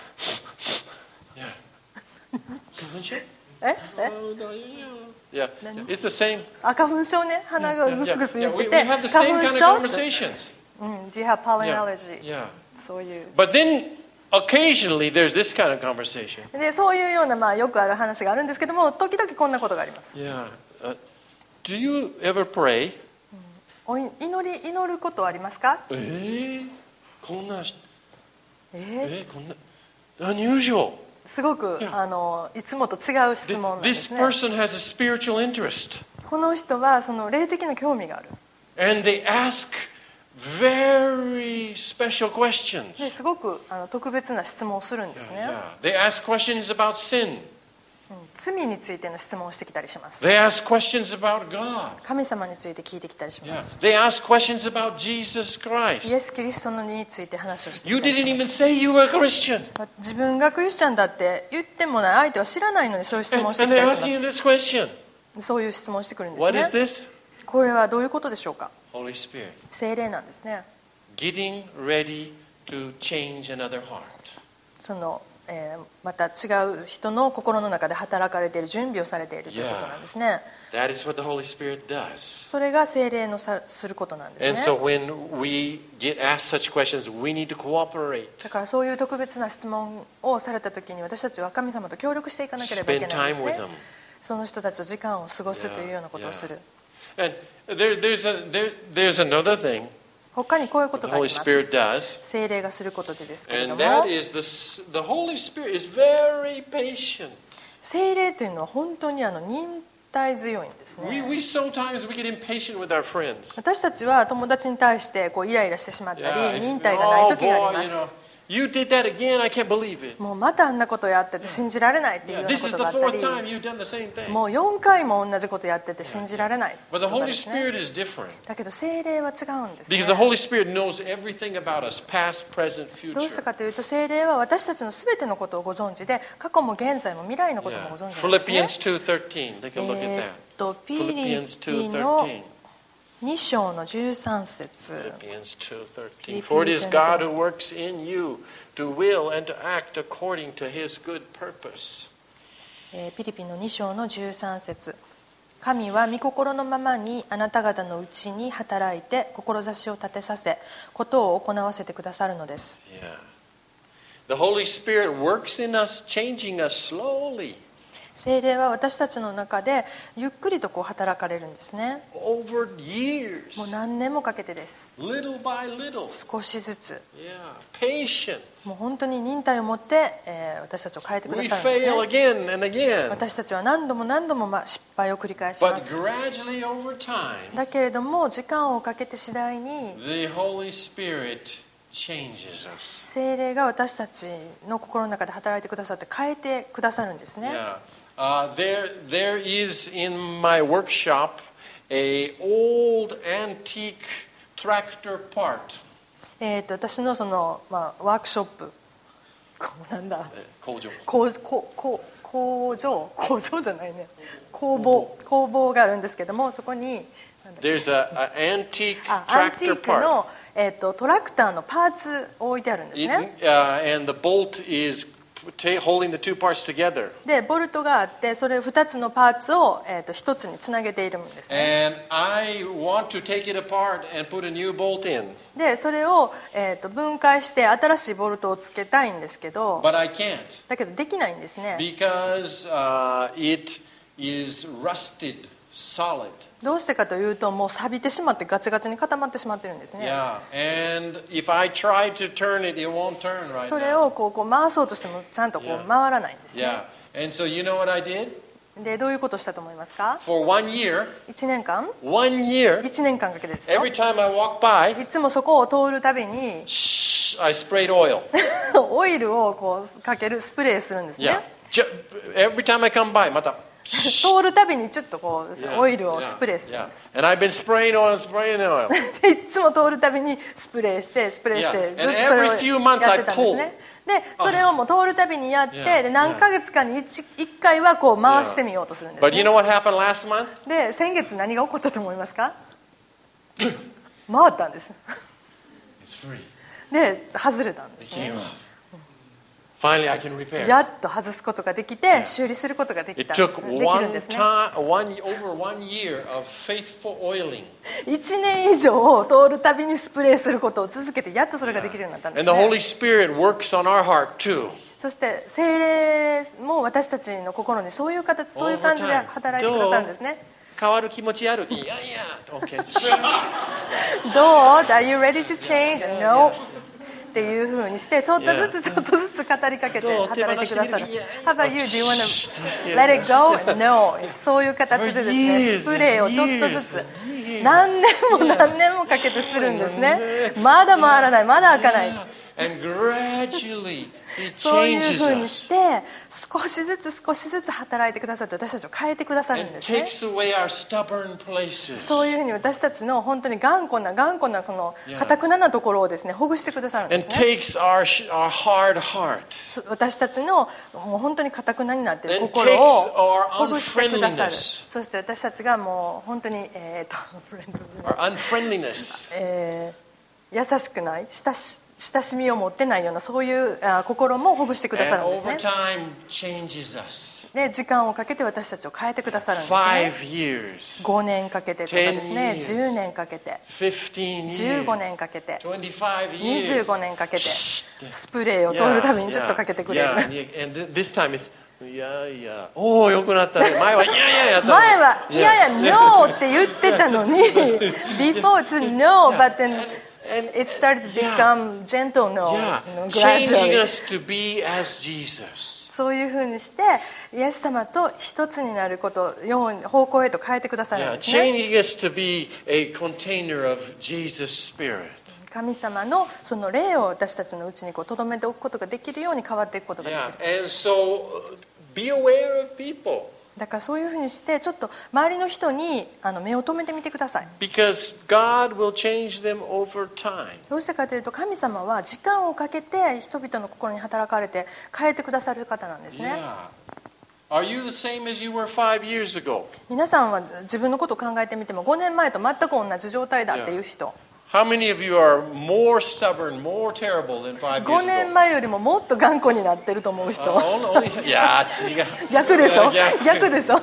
A: Yeah.
B: ええ
A: Yeah. It's the same.
B: あ、花粉症ね。鼻が
A: Yeah,
B: グスグス
A: yeah.
B: 言っ
A: We,
B: て
A: we
B: て
A: have the
B: 花
A: same
B: 粉
A: kind of
B: 症
A: conversations.
B: うん、Do you have pollen
A: Yeah.
B: allergy?
A: Yeah.
B: そういう
A: But then occasionally there's this kind of conversation.
B: でそういうような、まあ、よくある話があるんですけども、時々こんなことがあります。
A: Yeah. Uh, do you ever pray?
B: おい祈り祈ることはありますか？
A: えー、こんな、
B: え
A: えー、こんな、unusual.
B: すごく
A: Yeah.
B: あのいつもと違う質問なんで
A: This
B: すね。
A: person has a spiritual interest.
B: この人はその霊的な興味がある。
A: And they ask very special questions.
B: ですごくあの特別な質問をするんですね。
A: Yeah. They ask questions about sin.
B: うん罪についての質問をしてきたりします。
A: They ask questions about God.
B: 神様について聞いてきたりし
A: Yeah.
B: ます。
A: They ask questions about Jesus
B: イ
A: Christ.
B: エス・キリストのについて話をしてき
A: You
B: たり
A: didn't
B: しま
A: even
B: す。
A: say you were a Christian.
B: 自分がクリスチャンだって言ってもない相手は知らないのにそういう質
A: And,
B: 問をして
A: and
B: きた
A: they're
B: りしま
A: asking you
B: す。
A: this question.
B: そういう質問をしてくるんです
A: What is
B: ね。
A: this?
B: これはどういうことでしょうか？
A: Holy Spirit.
B: 聖霊なんですね。
A: Getting ready to change another heart.
B: その、えーまた違う人の心の中で働かれている準備をされているということなんですね。
A: That is what the Holy Spirit does.
B: それが聖霊のさすることなんです
A: And
B: ね。
A: so when we get asked such questions, we need to cooperate.
B: だからそういう特別な質問をされた時に私たちは神様と協力していかなければいけ
A: Spend
B: ないん
A: time
B: です
A: with
B: ね。
A: them.
B: その人たちと時間を過ごすというようなことをする。
A: And there, there's, a, there, there's another thing
B: 他にこういうこ
A: the
B: とがあり
A: Holy
B: ま
A: Spirit
B: す。
A: does.
B: 聖霊がすることでですけれど
A: And
B: も、
A: that is the, the Holy Spirit is very patient.
B: 聖霊というのは本当にあの忍耐強いんです
A: We,
B: ね。
A: we sometimes we get impatient with our friends.
B: 私たちは友達に対してこうイライラしてしまったり、
A: Yeah, if-
B: 忍耐がない
A: oh
B: 時があり
A: boy,
B: ま
A: you know,
B: す。
A: You did that again. I can't believe it.
B: もうまたあんなことやってて信じられないっていう
A: Yeah,
B: ような
A: this
B: こ
A: is
B: と
A: the
B: があった
A: fourth
B: り、
A: time you've done the same thing.
B: もうよんかいも同じことやってて信じられない
A: But the
B: とか
A: Holy
B: ですね。
A: Spirit is different
B: だけど聖霊は違うんですね。
A: because the Holy Spirit knows everything about us, past, present,
B: どうして
A: future.
B: かというと聖霊は私たちのすべてのことをご存知で、過去も現在も未来のことも
A: Yeah.
B: ご存知なんですね。
A: Philippians two thirteen. Take a look
B: え
A: at
B: ーっ
A: that.
B: とピリ
A: Philippians
B: ピ
A: two
B: の
A: thirteen.
B: に章のじゅうさん節。
A: Philippians two thirteen. For it is God who works in you to will and to act according to His good purpose.
B: えーピリピのに章のじゅうさん節。神は御心のままにあなた方のうちに働いて志を立てさせ、ことを行わせてくださるのです。
A: Yeah. The Holy Spirit works in us, changing us slowly.
B: 聖霊は私たちの中でゆっくりとこう働かれるんですね。
A: Over years.
B: もう何年もかけてです。
A: Little by little.
B: 少しずつ。
A: Yeah. Patient.
B: もう本当に忍耐を持って、えー私たちを変えてくだ
A: We
B: さるんですね。
A: fail again and again.
B: 私たちは何度も何度もまあ失敗を繰り返し
A: But
B: ます。
A: gradually over time,
B: だけれども時間をかけて次第に
A: the Holy Spirit changes us.
B: 聖霊が私たちの心の中で働いてくださって変えてくださるんですね。
A: Yeah. Uh, there, there is in my workshop a old antique tractor part.
B: えー、と私のその、まあ、ワークショップこうなんだ
A: 工場。
B: 工工工工場工場じゃないね工房工房があるんですけども、そこになんだ
A: There's a, a antique
B: あアンティ
A: tractor
B: ーク
A: part.
B: の、えー、とトラクターのパーツを置いてあるんですね。
A: It, uh, and the bolt is ta- holding the two parts together.
B: でボルトがあってそれふたつのパーツを、えー、とひとつにつなげているんですね。
A: And I want to take it apart and put a new bolt in,
B: でそれを、えー、と分解して新しいボルトをつけたいんですけど、
A: but I can't
B: だけどできないんですね。
A: because uh, it is rusted solid.
B: どうしてかというともう錆びてしまってガチガチに固まってしまってるんですね。
A: Yeah, and if I try to turn it, it won't turn right
B: それ
A: now.
B: をこうこう回そうとしてもちゃんとこ
A: Yeah.
B: う回らないんですね。
A: Yeah, and so you know what I did?
B: でどういうことをしたと思いますか？
A: For one year,
B: いちねんかん
A: one year,
B: いちねんかんかけてですよ。
A: every time I walk by,
B: いつもそこを通るたびに
A: shh, I sprayed oil.
B: オイルをこうかけるスプレーするんですね。
A: Yeah, Ju- every time I come by, また。
B: 通るたびにちょっとこう
A: Yeah,
B: オイルを
A: yeah,
B: スプレーするん
A: yeah.
B: です
A: And I've been spraying oil, spraying oil.
B: でいつも通るたびにスプレーしてスプレーして
A: Yeah.
B: ずっとそれを
A: And every few months
B: やってたんですね。でそれをもう通るたびにやって
A: Yeah.
B: で何ヶ月かに 1, 1回はこう回してみようとするんです
A: But you
B: ね。
A: know what happened last month?
B: で先月何が起こったと思いますか？回ったんです。
A: It's free.
B: で外れたんで
A: It
B: すね
A: came。off. Finally, I can repair.
B: やっと外すことができて修理することができ
A: It
B: たんで
A: took
B: すね。できるん
A: one
B: ですね。
A: time, one over one year of faithful oiling.
B: いちねん以上通るたびにスプレーすることを続けてやっとそれができるようになったんです
A: And the
B: ね。
A: Holy Spirit works on our heart too.
B: そして聖霊も私たちの心にそういう形そういう感じで働いてくださるんですね。
A: 変わる気持ちある。いやいや。Okay.
B: どう ?Are you ready to change? No. っていうふうにしてちょっとずつちょっとずつ語りかけて
A: どう
B: 働いてくださる。
A: 手放してみる
B: How about you? Do you want to let it go? No. そういう形でですね、スプレーをちょっとずつ何年も何年もかけてするんですね。まだ回らない、まだ開かない。
A: And gradually, He
B: そういう
A: changes
B: ふうに
A: us
B: して少しずつ少しずつ働いてくださって私たちを変えてくださるん
A: and
B: ですね。
A: takes away our stubborn places.
B: そういうふうに私たちの本当に頑固な頑固なその
A: Yeah.
B: 堅くななところをですねほぐしてくださるんで
A: And
B: すね。
A: takes our, sh- our hard heart.
B: そ私たちのもう本当に堅くなになっている
A: And
B: 心
A: takes
B: を
A: our
B: ほぐしてくださる。
A: unfriendliness.
B: そして私たちがもう本当にえー、と
A: Our unfriendliness.
B: えー優しくない親し親しみを持ってないようなそういうあ心もほぐしてくださ
A: And
B: るんです
A: over
B: ね。
A: time, changes us.
B: で時間をかけて私たちを変えてくださるんですね。
A: Five years,
B: ごねんかけてとかですね
A: ten years
B: じゅうねんかけて
A: fifteen
B: じゅうごね
A: years,
B: んかけて
A: twenty-five
B: にじゅう
A: years.
B: ごねんかけてスプレーを通るたびにちょっとかけてくれる。
A: Yeah, yeah. And th- this time it's いやいや、おお良くなったね。前はいやいややったね。
B: 前はいやいや No って言ってたのに Before it's No but then it started to become gentle No
A: Yeah,
B: you know,
A: changing
B: gradually
A: us to be as Jesus.
B: そういうふうにしてイエス様と一つになることように方向へと変えてくださるん
A: Yeah,
B: ですね。
A: changing us to be a container of Jesus' Spirit.
B: 神様のその霊を私たちのうちにこう留めておくことができるように変わっていくことができ
A: Yeah,
B: る。
A: and so uh, be aware of people.
B: だからそういうふうにしてちょっと周りの人にあの目を留めてみてください。
A: Because God will change them over time.
B: どうしてかというと神様は時間をかけて人々の心に働かれて変えてくださる方なんですね。
A: Yeah. Are you the same as you were five years ago?
B: 皆さんは自分のことを考えてみてもごねんまえと全く同じ状態だっていう人、
A: How many of you are more stubborn, more terrible than five years
B: ごねん
A: ago?
B: まえよりももっと頑固になってると思う人、
A: Uh, only, only, いや違う。
B: 逆でしょ
A: 逆
B: 逆でしょ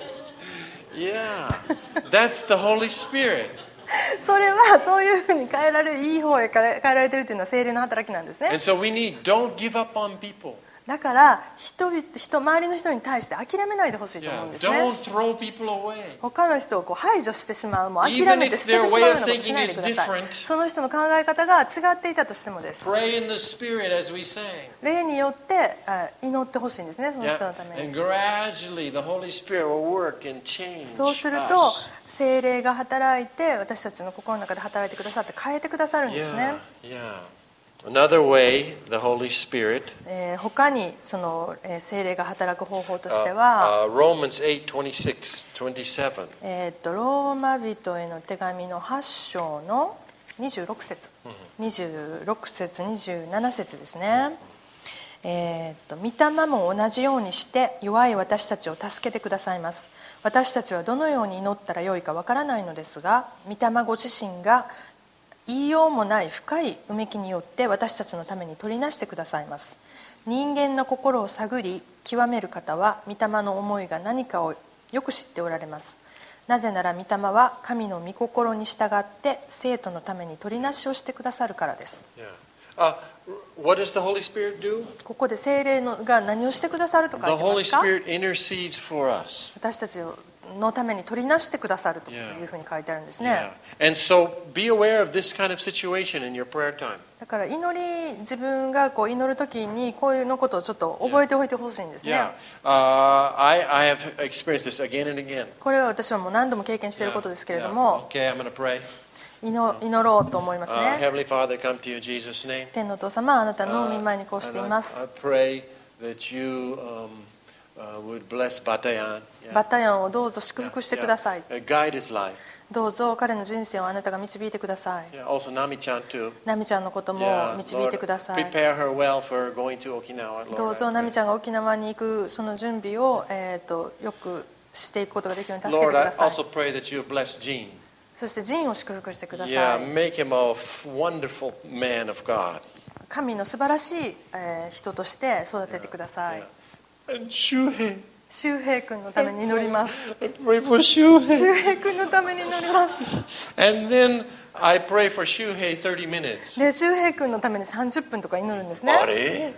A: Yeah, that's the Holy Spirit.
B: それはそういうふうに変えられるいい方へ変えられてるというのは聖霊の働きなんですね。
A: And so we need, don't give up on people.
B: だから人々人周りの人に対して諦めないでほしいと思うん
A: Yeah,
B: ですね。
A: don't throw people away.
B: 他の人をこう排除してしまう、もう諦
A: Even
B: め
A: if
B: て捨て
A: their
B: てしまう
A: way
B: よう
A: of
B: なことしないでくだ
A: thinking
B: さい。
A: is different.
B: その人の考え方が違っていたとしてもです。
A: Pray in the Spirit as we sang.
B: 霊によってあ祈ってほしいんですね、その人
A: Yeah,
B: のため
A: and
B: に。
A: gradually the Holy Spirit will work and change
B: そうすると
A: us.
B: 聖霊が働いて私たちの心の中で働いてくださって変えてくださるんですね。
A: Yeah, yeah. Another way, the Holy Spirit.
B: えー他にその、えー聖霊が働く方法としては、
A: Uh, uh, Romans eight, twenty-six, twenty-seven.
B: えーっとローマ人への手紙のはち章のにじゅうろく節、にじゅうろく節にじゅうなな節ですね。えーっと御霊も同じようにして弱い私たちを助けてくださいます。私たちはどのように祈ったらよいかわからないのですが、御霊ご自身が言いようもない深いうめきによって私たちのために取りなしてくださいます。人間の心を探り極める方は御霊の思いが何かをよく知っておられます。なぜなら御霊は神の御心に従って生徒のために取りなしをしてくださるからです。
A: Yeah. Uh, what does the Holy Spirit do?
B: ここで聖霊のが何をしてくださると書
A: The
B: いてま
A: Holy
B: すか？
A: Spirit intercedes for us.
B: 私たちのために取りなしてくださるというふうに書いてあるんですね。
A: Yeah. And so be aware of this kind of situation in your prayer time.
B: だから祈り自分がこう祈るときにこういうのことをちょっと覚えておいてほしいんですね。
A: Yeah. Uh, I, I have experienced this again and again.
B: これは私はもう何度も経験していることですけれども、
A: Yeah. Okay, I'm going to pray.
B: 祈祈ろうと思います
A: Uh,
B: ね。
A: Heavenly Father, come to you in Jesus' name.
B: 天のお父様、あなたの御前にこうしてい
A: And
B: ま
A: I,
B: す。
A: I pray that you um, uh, would bless Batayan. Yeah.
B: バタヤンをどうぞ祝福してください。
A: Yeah. Uh, guide his life.
B: どうぞ彼の人生をあなたが導いてください。
A: Yeah. Also, Nami-chan too.
B: ナミちゃんのことも
A: Yeah.
B: 導いて
A: Lord,
B: ください。
A: prepare her well for going to Okinawa. Lord,
B: どう
A: I
B: ぞ
A: pray.
B: ナミちゃんが沖縄に行くその準備を、えー、とよくしていくことができるように助けて
A: Lord,
B: く
A: I
B: ださい。
A: also pray that you bless Gene.
B: そしてジンを祝福してくださ
A: Yeah,
B: い。
A: make him a f- wonderful man of God.
B: 神の素晴らしい、えー人として育ててください。
A: Yeah. And Shuhei.
B: 周平君のために祈ります。
A: I pray for Shuhei.
B: 周平君のために祈ります。
A: And then I pray for Shuhei thirty minutes.
B: で、周平君のためにさんじゅっぷんとか祈るんですね。
A: Are?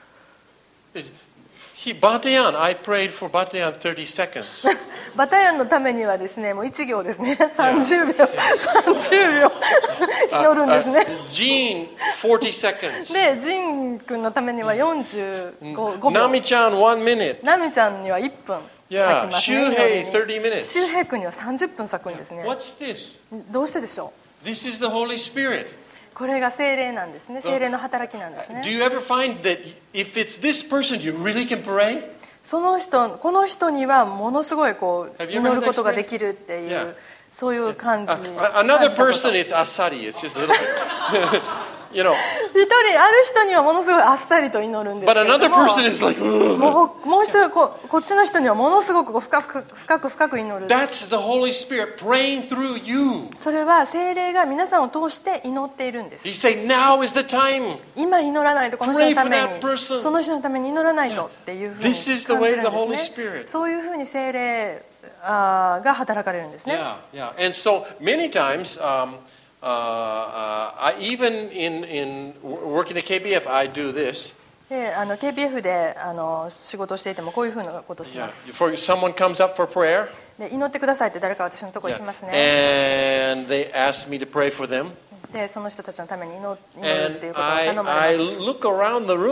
A: He, Batayan, I prayed for Batayan thirty seconds.
B: バタヤンのためにはですね、もういち行ですね。さんじゅうびょう、さんじゅうびょう祈るんですね。
A: Gene, forty seconds.
B: で、ジン君のためにはよんじゅうごびょう。
A: Nami-chan, one minute.
B: ナミちゃんにはいっぷん咲き
A: Yeah,
B: ますね。
A: Shuhei,
B: 祈りに
A: thirty minutes.
B: 周平君にはさんじゅっぷん咲くんですね。
A: What's this?
B: どうしてでしょう？
A: This is the Holy Spirit.
B: これが聖霊なんですね。聖霊の働きなんですね
A: Do。you ever find that if it's this person, you really can pray?
B: その人、この人にはものすごいこう
A: Have you ever had
B: 祈ることができるってい
A: Yeah.
B: う、そういう感じ。
A: Uh, another
B: 感じたこと
A: person is asari. It's just a little bit. You know.
B: 一人ある人にはものすごいあっさりと祈るんですけ
A: But
B: れど
A: another
B: も、
A: person is like, "Ugh."
B: もうもう一人ここっちの人にはものすごくこう深く深く深く祈る。
A: That's the Holy Spirit praying through you.
B: それは聖霊が皆さんを通して祈っているんです。
A: He's saying, now is the time.
B: 今祈らないとこの人のため
A: Pray for that
B: に
A: person.
B: その人のために祈らないとっていうふうに
A: This is the
B: 感じ
A: way
B: る
A: the
B: ん
A: Holy
B: ですね。
A: Spirit.
B: そういうふうに聖霊あーが働かれるんですね。
A: Yeah, yeah. And so many times, um, uh, uh, I, even in, in working at K B F, I do this.
B: であの ケービーエフ であの仕事をしていてもこういうふうなことをし
A: Yeah.
B: ます。
A: For someone comes up for prayer,
B: で祈ってくださいって誰か私のところ
A: yeah.
B: に来ますね。
A: and they ask me to pray for them.
B: でその人たちのために祈祈るってい
A: And
B: うことを
A: I,
B: 頼まれ
A: I
B: ます。
A: look around the room.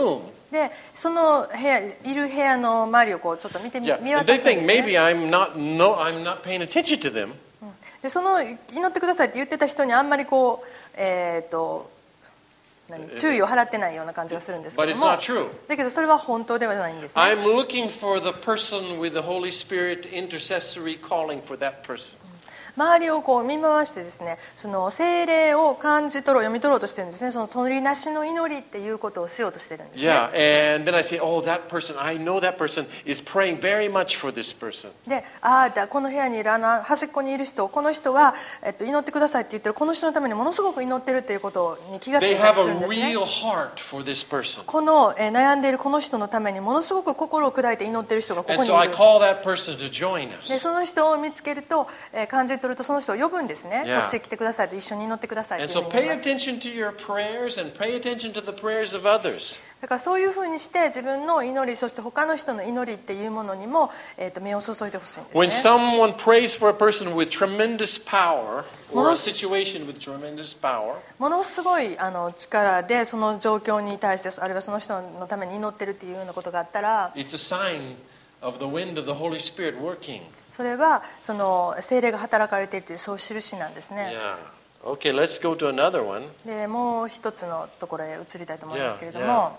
B: でその部屋いる部屋の周りをこうちょっと見てみ、
A: Yeah.
B: 見
A: And
B: 渡
A: they
B: すん
A: think
B: ですね。
A: maybe I'm not, no, I'm not paying attention to them.
B: でその祈ってくださいって言ってた人にあんまりこう、えー、と何注意を払ってないような感じがするんですけ
A: But
B: ど
A: it's
B: も、
A: not true.
B: だけどそれは本当ではないんですね。
A: I'm looking for the person with the Holy Spirit intercessory calling for that person.
B: 周りをこう見回してですね、その聖霊を感じ取ろう、読み取ろうとしてるんですね。その取りなしの祈りっていうことをしようとしてるんですね。
A: Yeah, and then I say, oh, that person, I know that person is praying very much for this person.
B: で、ああ、だこの部屋にいるあの端っこにいる人、この人が、えっと、祈ってくださいって言ってるこの人のためにものすごく祈ってるっていうことに気がつい
A: They
B: たり
A: have
B: するん
A: a
B: ですね。
A: real heart for this person.
B: この、えー悩んでいるこの人のためにものすごく心を砕いて祈っている人がここ
A: And
B: にい
A: so I
B: る。
A: call that person to join
B: で
A: us.
B: その人を見つけると、えー感じ取るとその人を呼ぶんですね。
A: Yeah.
B: こっちへ来てくださいと一緒に祈ってください
A: And
B: という
A: so
B: ふうに言い
A: pay
B: ます。
A: attention to your prayers and pay attention to the prayers of others.
B: だからそういうふうにして自分の祈り、そして他の人の祈りっていうものにも、えー、と目を注いでほしいんです
A: When
B: ね。
A: someone prays for a person with tremendous power or a
B: Monos-
A: situation with tremendous power,
B: ものすごいあの力でその状況に対して、あるいはその人のために祈ってるっていうようなことがあったら、
A: it's a sign of the wind of the Holy Spirit working.
B: それはその聖霊が働かれているというそういう印なんですね。
A: Yeah. Okay, let's go to another one.
B: でもう一つのところへ移りたいと思いますけれど
A: Yeah,
B: も、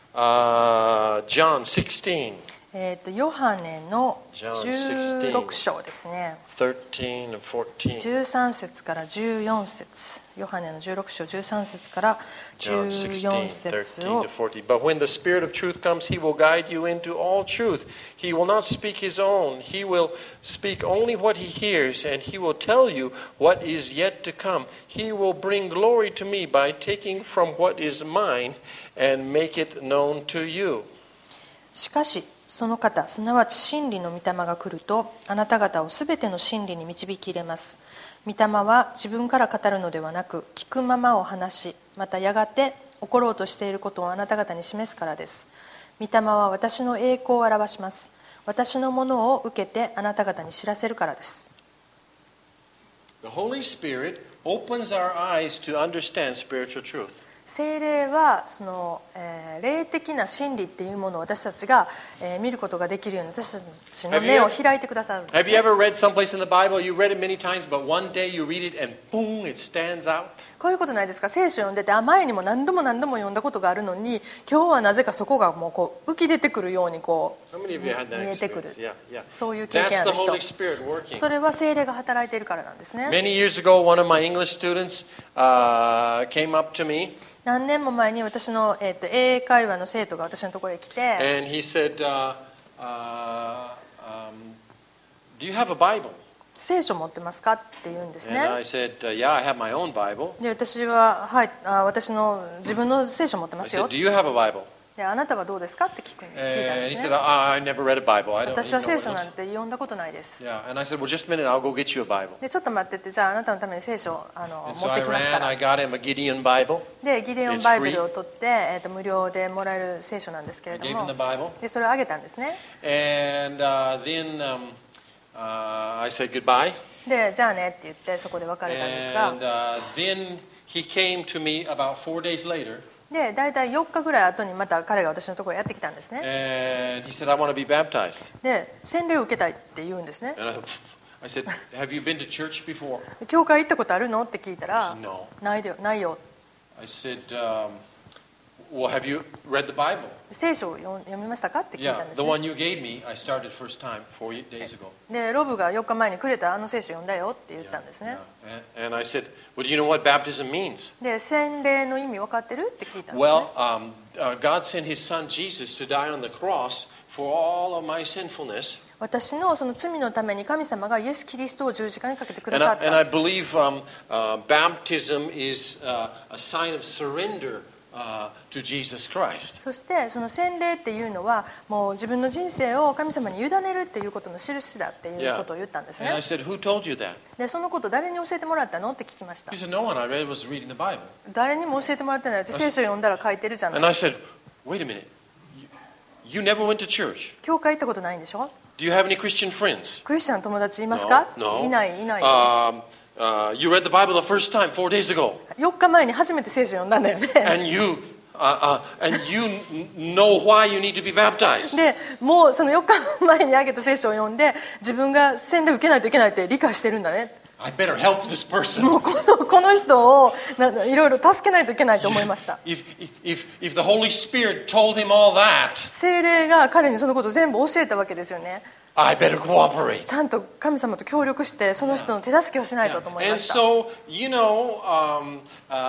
A: Uh, John sixteen,
B: えー、とヨハネの
A: John
B: じゅうろく章ですね。
A: thirteen, and fourteen.
B: じゅうさん節からじゅうよん節、ヨハネのじゅうろく章じゅうさん節からじゅ
A: John
B: うよ
A: sixteen,
B: ん節
A: thirteen
B: を
A: to fourteen. But when the Spirit of truth comes, he will guide you into all truth. He will not speak his own. He will speak only what he hears, and he will tell you what is yet to come. He will bring glory to me by taking from what is mine and make it known to you.
B: しかしその方、すなわち真理の御霊が来るとあなた方をすべての真理に導き入れます。御霊は自分から語るのではなく、聞くままを話し、またやがて起ころうとしていることをあなた方に示すからです。御霊は私の栄光を表します。私のものを受けてあなた方に知らせるからです。
A: The Holy Spirit opens our eyes to understand spiritual truth.
B: 聖霊はその、えー霊的な真理っていうものを私たちが、えー見ることができるように私たちの目を開いてくださるんです、
A: Have you
B: ね、
A: ever read someplace in the Bible? You read it many times, but one day you read it and boom, it stands out.
B: こういうことないですか。聖書を読んでて、あ前にも何度も何度も読んだことがあるのに、今日はなぜかそこがもうこう浮き出てくるようにこう
A: How many of you had that
B: 見えてくる
A: experience? Yeah, yeah.
B: そういう経
A: That's
B: 験あ
A: the
B: る人
A: Holy Spirit working.
B: それは聖霊が働いているからなんですね。
A: Many years ago, one of my English students uh, came up to me
B: 何年も前に私の、えー、と英会話の生徒が私のところへ来て、
A: and he said, uh, uh, um, Do you have a Bible?
B: 聖書持ってますかって言うんです
A: And
B: ね。
A: I said, uh, Yeah, I have my own Bible.
B: で私は、はい、あ私の自分の聖書持ってま
A: I
B: すよ
A: said, Do you have a Bible?
B: であなたはどうですかって聞く聞いたん
A: And
B: で
A: he
B: す
A: said,
B: ね。
A: I, I never read a Bible. I don't
B: 私
A: even
B: は
A: know
B: 聖
A: what
B: 書
A: it
B: なん
A: is.
B: て読んだことないです
A: Yeah, and I said, Well, just a minute, I'll go get you a Bible.
B: でちょっと待ってって、じゃああなたのために聖書をあの
A: And
B: 持
A: so
B: っ
A: I
B: てきますか
A: ran, I
B: ら。
A: got him a Gideon Bible.
B: でギデオン
A: It's
B: バイブルを取って、えー、と無料でもらえる聖書なんですけれ
A: I
B: ど
A: gave him
B: も
A: the Bible.
B: でそれをあげたんですね。
A: And uh, then um, uh, I said goodbye.
B: でじゃあねって言ってそこで別れたんですが、
A: And uh, then he came to me about four days later.
B: で大体よっかぐらい後にまた彼が私のところへやってきたんですね。
A: And he said, I want to be baptized.
B: で洗礼を受けたいって言うんですね。
A: And I, I said, Have you been to church before?
B: 教会行ったことあるのって聞いた
A: I
B: ら
A: said, No.
B: ないよないよ。
A: I said, um, Well, have you read the Bible?
B: 聖書を読読みましたかって聞いた
A: Yeah,
B: んです
A: the
B: ね。
A: one you gave me, I started first time four days ago.
B: でロブがよっかまえにくれたあの聖書読んだよって言ったんですね。
A: Yeah. And, and I said, Well, do you know what baptism means?
B: で洗礼の意味分かってるって聞いたんですね。
A: Well, um, uh, God sent his son Jesus to die on the cross for all of my sinfulness.
B: 私のその罪のために神様がイエス・キリストを十字架にかけてくだ
A: And
B: さ
A: I,
B: っ
A: and I
B: た。
A: believe um, uh, baptism is uh, a sign of surrender uh, to Jesus Christ.
B: そしてその洗礼っていうのはもう自分の人生を神様に委ねるっていうことの印だっていうことを言ったんです
A: And I
B: ね。
A: said, Who told you that?
B: でそのこと誰に教えてもらったのって聞きました
A: He。said, No one. I read was reading the Bible.
B: 誰にも教えてもらってないって聖書読んだら書いてるじゃな
A: And
B: い。
A: I said, Wait a minute. You, you never went to church.
B: 教会行ったことないんでしょ。
A: Do you have any Christian friends?
B: クリスチャンの友達いますか
A: No. no.
B: いないいない。
A: Um, uh, you read the Bible the first time four days ago.
B: よっかまえに初めて聖書読んだんだよね。
A: And you uh, uh, and you know why you need to be baptized.
B: でもうそのよっかまえにあげた聖書を読んで自分が洗礼を受けないといけないって理解してるんだね。
A: I better help this person.
B: もうこの、この人をないろいろ助けないといけないと思いました。
A: If, if, if the Holy Spirit told him all that,
B: 聖霊が彼にそのことを全部教えたわけですよね。
A: I better cooperate.
B: ちゃんと神様と協力してその人の手助けをしないとと思いま
A: And
B: した。
A: so, you know, um,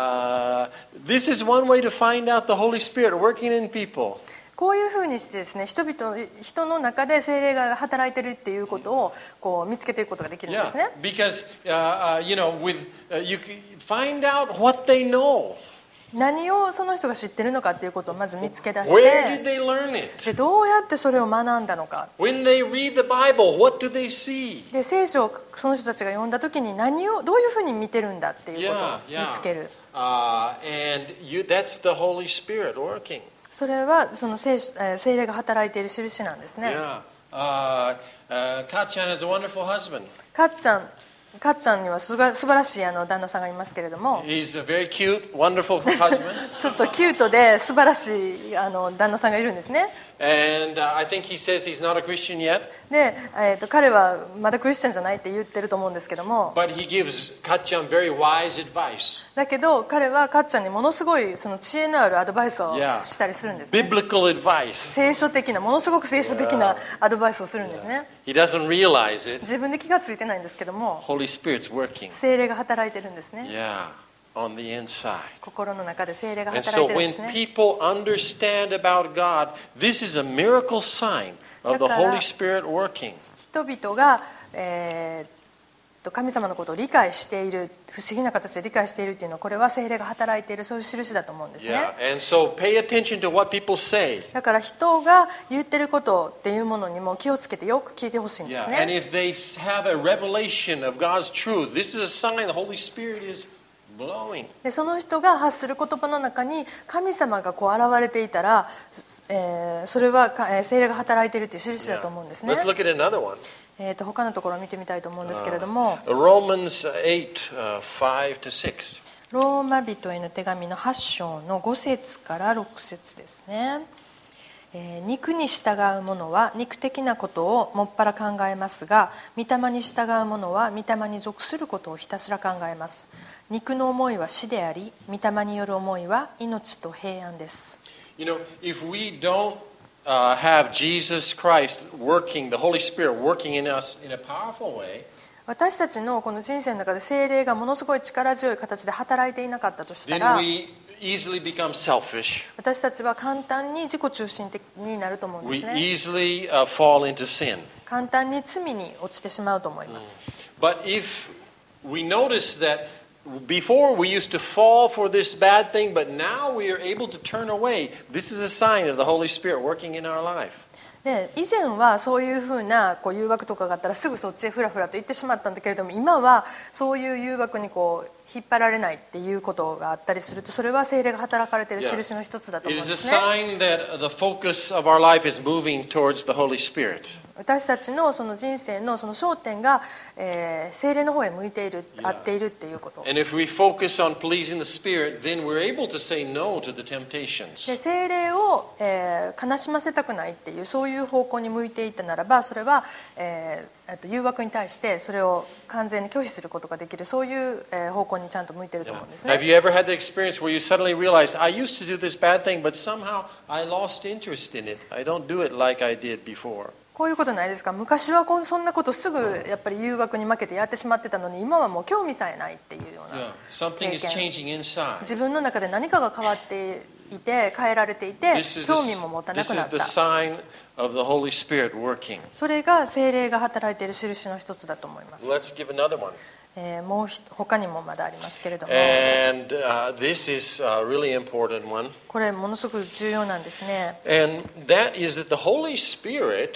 A: uh, this is one way to find out the Holy Spirit working in people.
B: こういうふうにしてですね、人々人の中で聖霊が働いてるっていうことをこう見つけていくことができるんですね。
A: Yeah, because uh, uh, you know, with uh, you find out what they know.
B: 何をその人が知ってるのかっていうことをまず見つけ出し
A: Where did
B: て、
A: they learn it?
B: でどうやってそれを学んだのか。
A: When they read the Bible, what do they see?
B: で聖書をその人たちが読んだ時に何をどういうふうに見てるんだっていうことを
A: Yeah,
B: 見つける。
A: yeah. Uh, and you, that's the Holy Spirit working.
B: それはその聖聖霊が働いている印なんですね。
A: Yeah. Uh, uh, Katchan has a wonderful husband.
B: かっちゃんかっちゃんにはすが素晴らしいあの旦那さんがいますけれども、
A: He's a very cute, wonderful husband.
B: ちょっとキュートで素晴らしいあの旦那さんがいるんですね。
A: And uh, I think he says he's not a Christian yet,
B: で、えー、と彼はまだクリスチャンじゃないって言ってると思うんですけども、
A: but he gives Katchan very wise advice.
B: だけど彼はかっちゃんにものすごいその知恵のあるアドバイスを
A: Yeah.
B: したりするんですね。
A: Biblical advice.
B: 聖書的なものすごく聖書的なアドバイスをするんですね。
A: He doesn't realize it.
B: 自分で気がついてないんですけども、
A: Holy Spirit's working.
B: 聖霊が働いてるんですね。
A: Yeah, on the inside.
B: 心の中で聖霊が
A: And
B: 働い
A: so
B: てるんで
A: when
B: すね。
A: people understand about God, this is a miracle sign of the
B: だから、
A: Holy Spirit working.
B: 人々が、えーと神様のことを理解している、不思議な形で理解しているというのは、これは聖霊が働いているそういう印だと思うんですね。
A: Yeah, and so pay attention to what people say.
B: だから人が言ってることっていうものにも気をつけてよく聞いてほしいんです
A: Yeah, and
B: ね。
A: if they have a revelation of God's truth, this is a sign the Holy Spirit is blowing.
B: でその人が発する言葉の中に神様がこう現れていたら、えーそれはかえー聖霊が働いているという印だと思うんですね。
A: Let's look at another one.
B: えーと他のところを見てみたいと思うんですけれども、
A: Romans eight, uh, five to six.
B: ローマ人への手紙のはち章のご節からろく節ですね。えー肉に従う者は肉的なことをもっぱら考えますが、御霊に従う者は御霊に属することをひたすら考えます。肉の思いは死であり、御霊による思いは命と平安です。
A: You know, if we don't uh, have Jesus Christ working, the Holy Spirit working in us in a powerful way,
B: 私たちのこの人生の中で聖霊がものすごい力強い形で働いていなかったとした
A: then
B: ら、
A: we easily become selfish.
B: 私たちは簡単に自己中心的になると思うんで
A: We
B: すね。
A: easily uh, fall into sin.
B: 簡単に罪に落ちてしまうと思います。
A: But if we notice that before we used to fall for this bad thing, but now we are able to turn away, this is a sign of the Holy Spirit working in our life.
B: で以前はそういうふうなこう誘惑とかがあったらすぐそっちへフラフラと行ってしまったんだけれども、今はそういう誘惑にこう引っ張られないっていうことがあったりすると、それは聖霊が働かれている印の一つだと
A: It
B: 思うん
A: is
B: で
A: a
B: すね。
A: sign that the focus of our life is moving towards the Holy Spirit.
B: 私たちのその人生のその焦点が、えー、聖霊の方へ向いている、
A: Yeah.
B: 合っているっていうこと。
A: And if we focus on pleasing the Spirit, then we're able to say no to the temptations.
B: で聖霊を、えー悲しませたくないっていうそういう方向に向いていたならば、それは、えーえっと誘惑に対してそれを完全に拒否することができる、そういう、えー方向にちゃんと向いていると思うんですね。
A: Have you ever had the experience where you suddenly realized, I used to do this bad thing, but somehow I lost interest in it. I don't do it like I did before.
B: こういうことないですか？昔はこんそんなことすぐやっぱり誘惑に負けてやってしまってたのに、今はもう興味さえないっていうよう
A: Yeah.
B: な
A: Something is
B: 経験。
A: changing inside.
B: 自分の中で何かが変わっていて、変えられていて
A: This is
B: 興
A: the,
B: 味も持た
A: this
B: なくな
A: is
B: っ
A: the
B: た。
A: sign of the Holy Spirit working.
B: それが聖霊が働いている印の一つだと思います。
A: Let's give another one.
B: えーもうひ他にもまだありますけれども、
A: And uh, this is a really important one.
B: これものすごく重要なんですね。
A: And that is that the Holy Spirit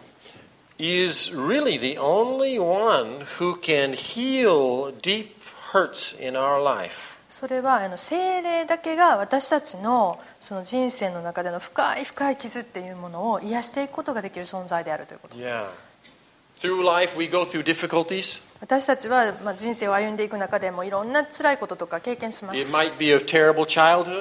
A: is really the only one who can heal deep hurts in our life.
B: それはあの聖霊だけが私たちのその人生の中での深い深い傷っていうものを癒していくことができる存在であるということ。
A: Yeah. Through life we go through difficulties.
B: 私たちはまあ人生を歩んでいく中でもいろんな辛いこととか経験しま
A: It
B: す。
A: might be a terrible childhood.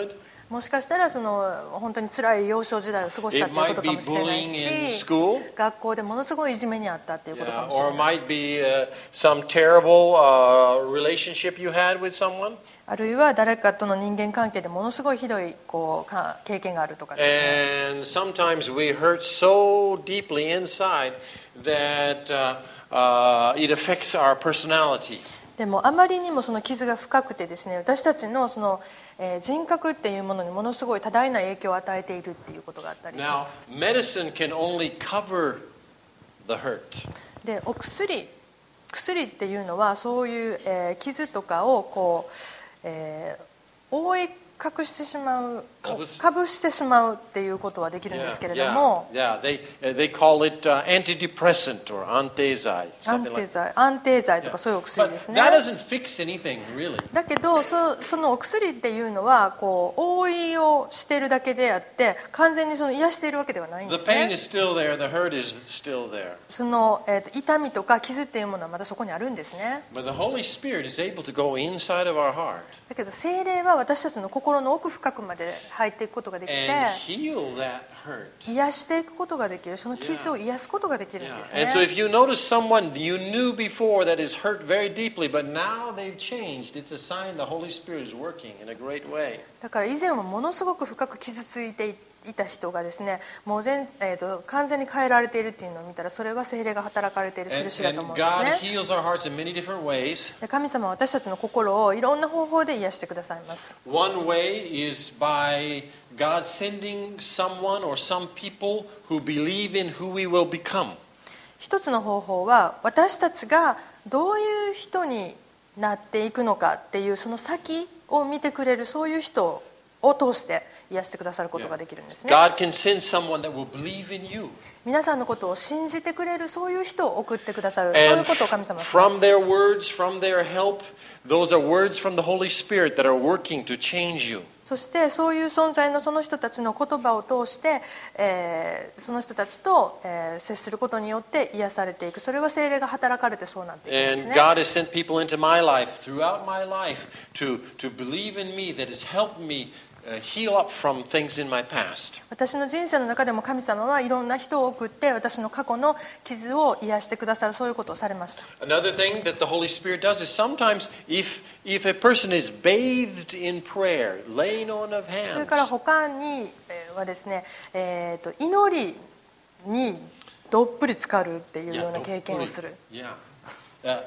B: もしかしたらその本当に辛い幼少時代を過ごしたということかもしれないし、学校でものすごいいじめにあったということかもしれない。
A: Or it might be uh, some terrible uh, relationship you had with someone.
B: あるいは誰かとの人間関係でものすごいひどいこうか経験があるとかですね。
A: And sometimes we hurt so deeply inside that uh, uh, it affects our personality.
B: でもあまりにもその傷が深くてですね、私たちのその、えー、人格っていうものにものすごい多大な影響を与えているっていうことがあったりします。
A: Now, medicine can only cover the hurt.
B: で、お薬、薬っていうのはそういう、えー、傷とかをこう、えー、覆い隠してしまう、かぶしてしまうっていうことはできるんですけれども、
A: yeah, yeah, yeah. They, they call it uh, antidepressant or 安定剤、
B: 安定剤、安定剤とかそういうお薬ですね。
A: But that doesn't fix anything, really.
B: だけどそ、そのお薬っていうのはこう覆いをしているだけであって完全にその癒しているわけではないんですね。
A: The pain is still there, the hurt is still there.
B: その、えーと、痛みとか傷っていうものはまだそこにあるんですね。
A: But the Holy Spirit is able to go inside of our heart.
B: だけど聖霊は私たちの心の奥深くまで入っていくことができて、癒していくことができる、その傷を癒すことができるんですね。
A: And so if you notice someone you knew before that is hurt very deeply, but now they've changed, it's a sign the Holy Spirit is working in a great way.
B: だから以前はものすごく深く傷ついていていた人がですね、もう全、えーと、完全に変えられているっていうのを見たら、それは聖霊が働かれている印だと思うんですね。神様は私たちの心をいろんな方法で癒してくださいます。
A: One way is by God sending someone or some people who believe in who we will become.
B: 一つの方法は私たちがどういう人になっていくのかっていうその先を見てくれるそういう人を通して癒してくださることができるんですね。
A: God can send someone that will believe in you.
B: 皆さんのことを信じてくれるそういう人を送ってくださる、そういうことを神様はします。
A: From their words, from their help, those are words from the Holy Spirit that are working to change you.
B: そしてそういう存在のその人たちの言葉を通して、えー、その人たちと、えー、接することによって癒されていく。それは聖霊が働かれてそうなっていくんですね。
A: And God has sent people into my life, throughout my life, to, to believe in me, that has helped me heal up from things in my past.
B: 私の人生の中でも神様はいろんな人を送って私の過去の傷を癒してくださる、そういうことをされました。
A: Another thing that the Holy Spirit does is sometimes if if a person is bathed in prayer, laying on of hands.
B: それから他にはですね、えーと、祈りにどっぷり浸かるっていうような経験をする。
A: Yeah. Uh,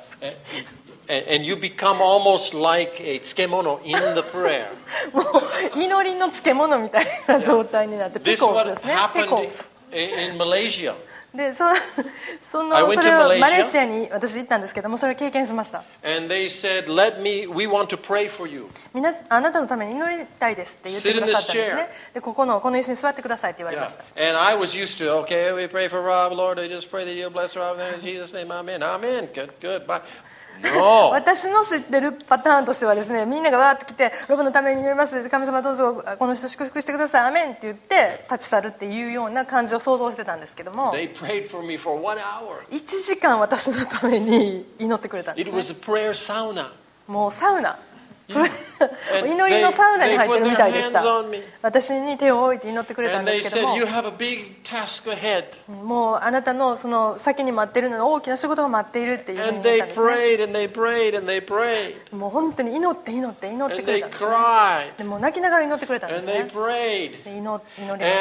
A: and you become almost like a 漬物 in the prayer.
B: もう祈りの漬物みたいな状態になって、ピコースですね。ピコース。
A: In Malaysia.
B: で、そ, そのそれをマレーシアに私行ったんですけども、それを経験しました。
A: And they said, "Let me. We want to pray for you."
B: 皆あなたのために祈りたいですって言ってくださったんですね。で、ここのこの椅子に座ってくださいって言われました。
A: Yeah. And I was used to, okay, we pray for Rob, Lord. I just pray that you bless Rob in Jesus' name, Amen, Amen. Good, good. Bye. No.
B: 私の知ってるパターンとしてはですね、みんながわーっと来て、ロブのために祈ります、神様どうぞこの人祝福してください、アメンって言って立ち去るっていうような感じを想像してたんですけども、
A: They prayed for me for one hour.
B: いちじかん私のために祈ってくれたんですね。
A: It was a prayer sauna.
B: もうサウナ、祈りのサウナに入ってるみたいでした。私に手を置いて祈ってくれたんですけども、もうあなたのその先に待っているの大きな仕事が待っているっていうふうに言ったんですね。もう本当に祈って祈って祈ってくれたんですね。でも泣きながら祈ってくれたんですね。で祈りました。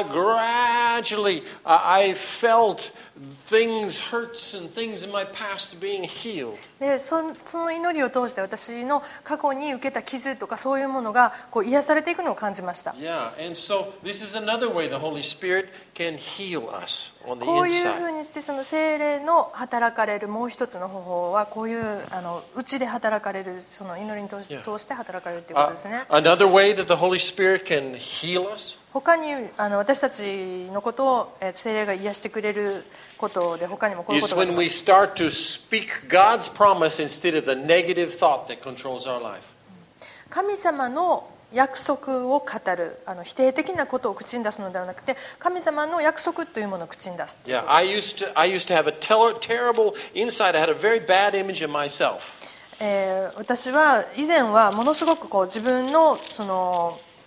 A: Gradually, I felt things, hurts and things in my past being healed.
B: で、その祈りを通して私の過去に受けた傷とかそういうものがこう癒されていくのを感じました。
A: Yeah, and so this is another way the Holy Spirit can heal us on the inside.
B: こういうふうにしてその聖霊の働かれるもう一つの方法はこういうあの内で働かれるその祈りに通し、yeah. 通して働かれるということですね。
A: Uh, another way that the Holy Spirit can heal us.
B: 他にあの私たちのことを聖霊が癒してくれることで他にもこういうことがあります。
A: Is when we start to speak God's promise instead of the negative thought that controls our life.
B: 神様の約束を語る、あの否定的なことを口に出すのではなくて、神様の約束というものを口に出す。
A: Yeah, I used to I used to have a terrible inside. I had a very bad image of myself.
B: えー、私は以前はものすごくこう自分のその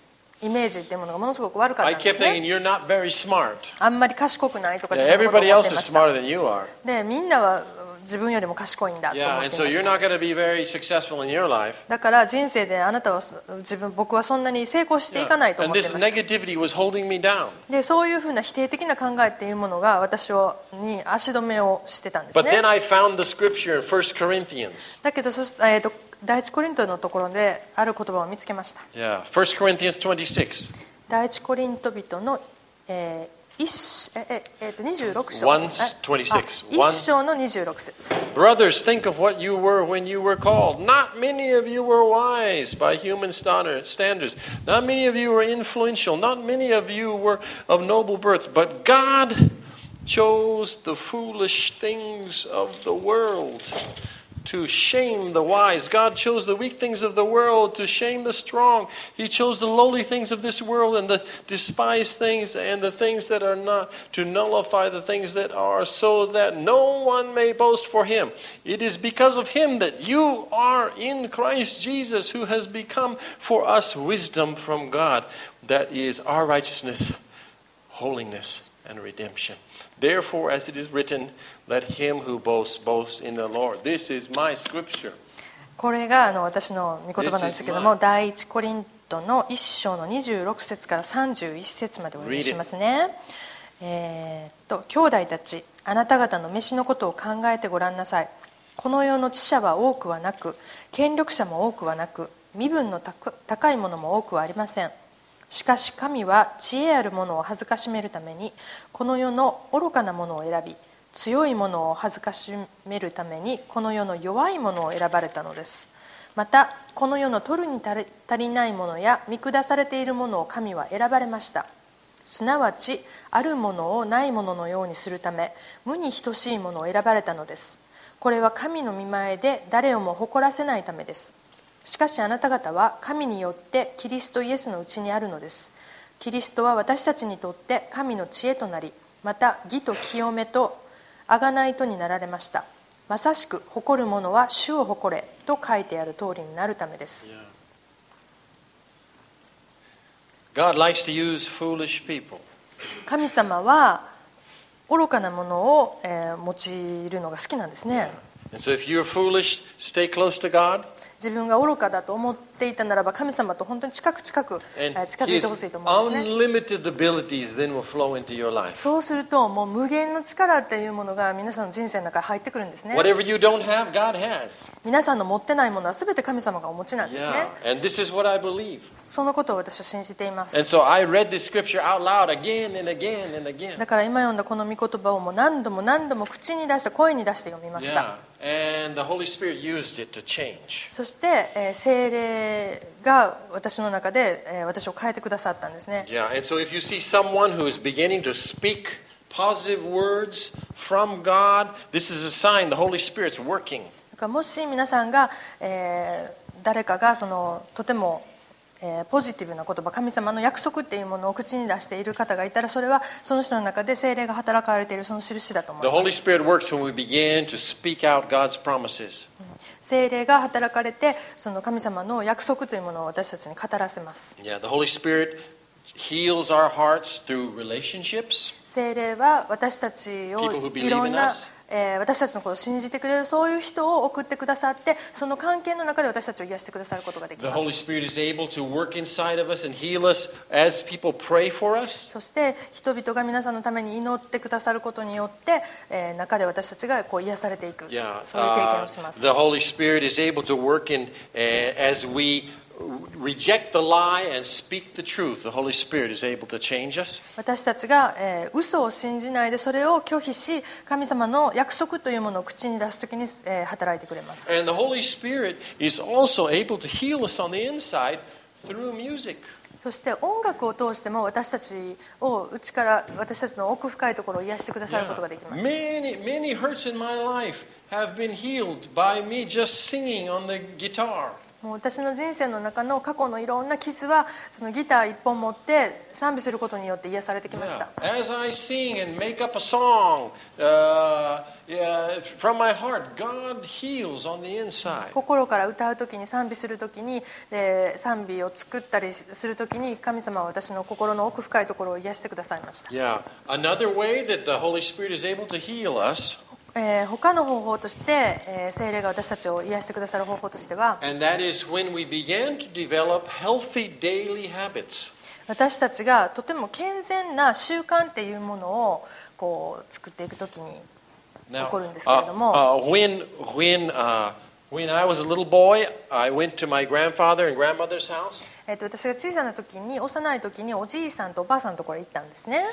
B: イメージっていうものがものすごく悪かっ
A: I
B: たんで
A: kept
B: すね。
A: thinking, you're not very smart.
B: あんまり賢くないとか
A: Yeah,
B: 自分のことを
A: everybody
B: 思っ
A: else
B: ていま
A: is
B: した。
A: smarter than you are.
B: で、みんなは自分よりも賢いんだと思
A: Yeah,
B: っ
A: and
B: てい
A: so
B: まし
A: you're
B: た。
A: not going to be very successful in your life.
B: だから人生であなたは自分僕はそんなに成功していかないと思
A: And
B: ってい
A: this
B: ました。
A: negativity was holding me down.
B: で、そういうふうな否定的な考えっていうものが私をに足止めをしてたんです
A: But
B: ね。
A: then I found the scripture in First Corinthians.
B: だけどそし、えーと、第一コリントのところである言葉を見つけました。
A: Yeah, First Corinthians twenty-six.
B: 第一コリント人の、えー一えええーとにじゅうろく章
A: one
B: あ
A: twenty-six.
B: 一章のにじゅうろく節。
A: Brothers, think of what you were when you were called. Not many of you were wise by human standards. Not many of you were influential. Not many of you were of noble birth. But God chose the foolish things of the world to shame the wise. God chose the weak things of the world to shame the strong. He chose the lowly things of this world and the despised things and the things that are not to nullify the things that are, so that no one may boast for him. It is because of him that you are in Christ Jesus, who has become for us wisdom from God. That is our righteousness, holiness, and redemption. Therefore, as it is written, let him who boasts boast in the Lord. This is my scripture.
B: これがあの私の御言葉なんですけども、第一コリントの一章のにじゅうろく節からさんじゅういち節までお読みしますね。えー、っと兄弟たち、あなた方の飯のことを考えてごらんなさい。この世の知者は多くはなく、権力者も多くはなく、身分の高いものも多くはありません。しかし神は知恵あるものを恥ずかしめるためにこの世の愚かなものを選び、強いものを恥ずかしめるためにこの世の弱いものを選ばれたのです。またこの世の取るに足りないものや見下されているものを神は選ばれました。すなわちあるものをないもののようにするため、無に等しいものを選ばれたのです。これは神の御前で誰をも誇らせないためです。しかしあなた方は神によってキリストイエスのうちにあるのです。キリストは私たちにとって神の知恵となり、また義と清めと贖いとになられました。まさしく誇る者は主を誇れと書いてある通りになるためです。
A: God likes to use foolish people.
B: 神様は愚かなものを、えー、用いるのが好きなんですね。
A: And so if you're foolish, stay close to God.
B: 自分が愚かだと思っていたならば神様と本当に近く近く近づいてほしいと思うんですね。
A: Unlimited abilities then will flow into your life.
B: そうするともう無限の力っていうものが皆さんの人生の中に入ってくるんですね。
A: Whatever you don't have, God has.
B: 皆さんの持ってないものは全て神様がお持ちなんですね。
A: Yeah, and this is what I believe.
B: そのことを私は信じています。
A: And so I read this scripture out loud again and again and again.
B: だから今読んだこの御言葉をもう何度も何度も口に出して声に出して読みました。
A: Yeah, and the Holy Spirit used it to change.
B: そして、えー、聖霊が私の中で、えー、私を変えてくださったんですね。
A: Yeah, and so if you see someone who is beginning to speak positive words from God, this is a sign the Holy Spirit's working.
B: だからもし皆さんが、えー、誰かがそのとてもえー、ポジティブな言葉、神様の約束っていうものを口に出している方がいたら、それはその人の中で聖霊が働かれているその印だと思います。
A: The Holy Spirit works when we begin to speak out God's promises.
B: 聖霊が働かれてその神様の約束というものを私たちに語らせます。
A: Yeah, the Holy Spirit heals our hearts through relationships.
B: 聖霊は私たちをいろんなえー、私たちのことを信じてくれるそういう人を送ってくださって、その関係の中で私たちを癒してくださることができます。
A: The Holy Spirit is able to work inside of us and heal us as people pray for us.
B: そして人々が皆さんのために祈ってくださることによって、えー、中で私たちがこう癒されていく、
A: Yeah,
B: そういう経験をします。
A: uh, the Holy Spirit is able to work in uh, as we reject the lie and speak the truth. The Holy Spirit is able to change us.
B: 私たちが、えー、嘘を信じないでそれを拒否し、神様の約束というものを口に出すときに、えー、働いてくれます。
A: And the Holy Spirit is also able to heal us on the inside through music.
B: そして音楽を通しても私たちを内から私たちの奥深いところを癒してくださることができます。
A: Many, many hurts in my life have been healed by me just singing on the guitar.
B: もう私の人生の中の過去のいろんな傷はそのギター一本持って賛美することによって癒されてきました。
A: Yeah. As I sing and make up a song, uh, yeah, from my heart, God heals on the inside.
B: 心から歌うときに賛美するときに、で賛美を作ったりするときに神様は私の心の奥深いところを癒してくださいました。
A: Yeah. Another way that the Holy Spirit is able to heal us.
B: えー、他の方法として、えー、聖霊が私たちを癒してくださる方法としては、
A: And that is when we begin to develop healthy daily habits.
B: 私たちがとても健全な習慣っていうものをこう作っていくときに起こるんですけれども、
A: uh, uh, when when uh, when I was a little boy, I went to my grandfather and grandmother's house.
B: えっと、私が小さな時に幼い時におじいさんとおばあさんのところに行ったんですね。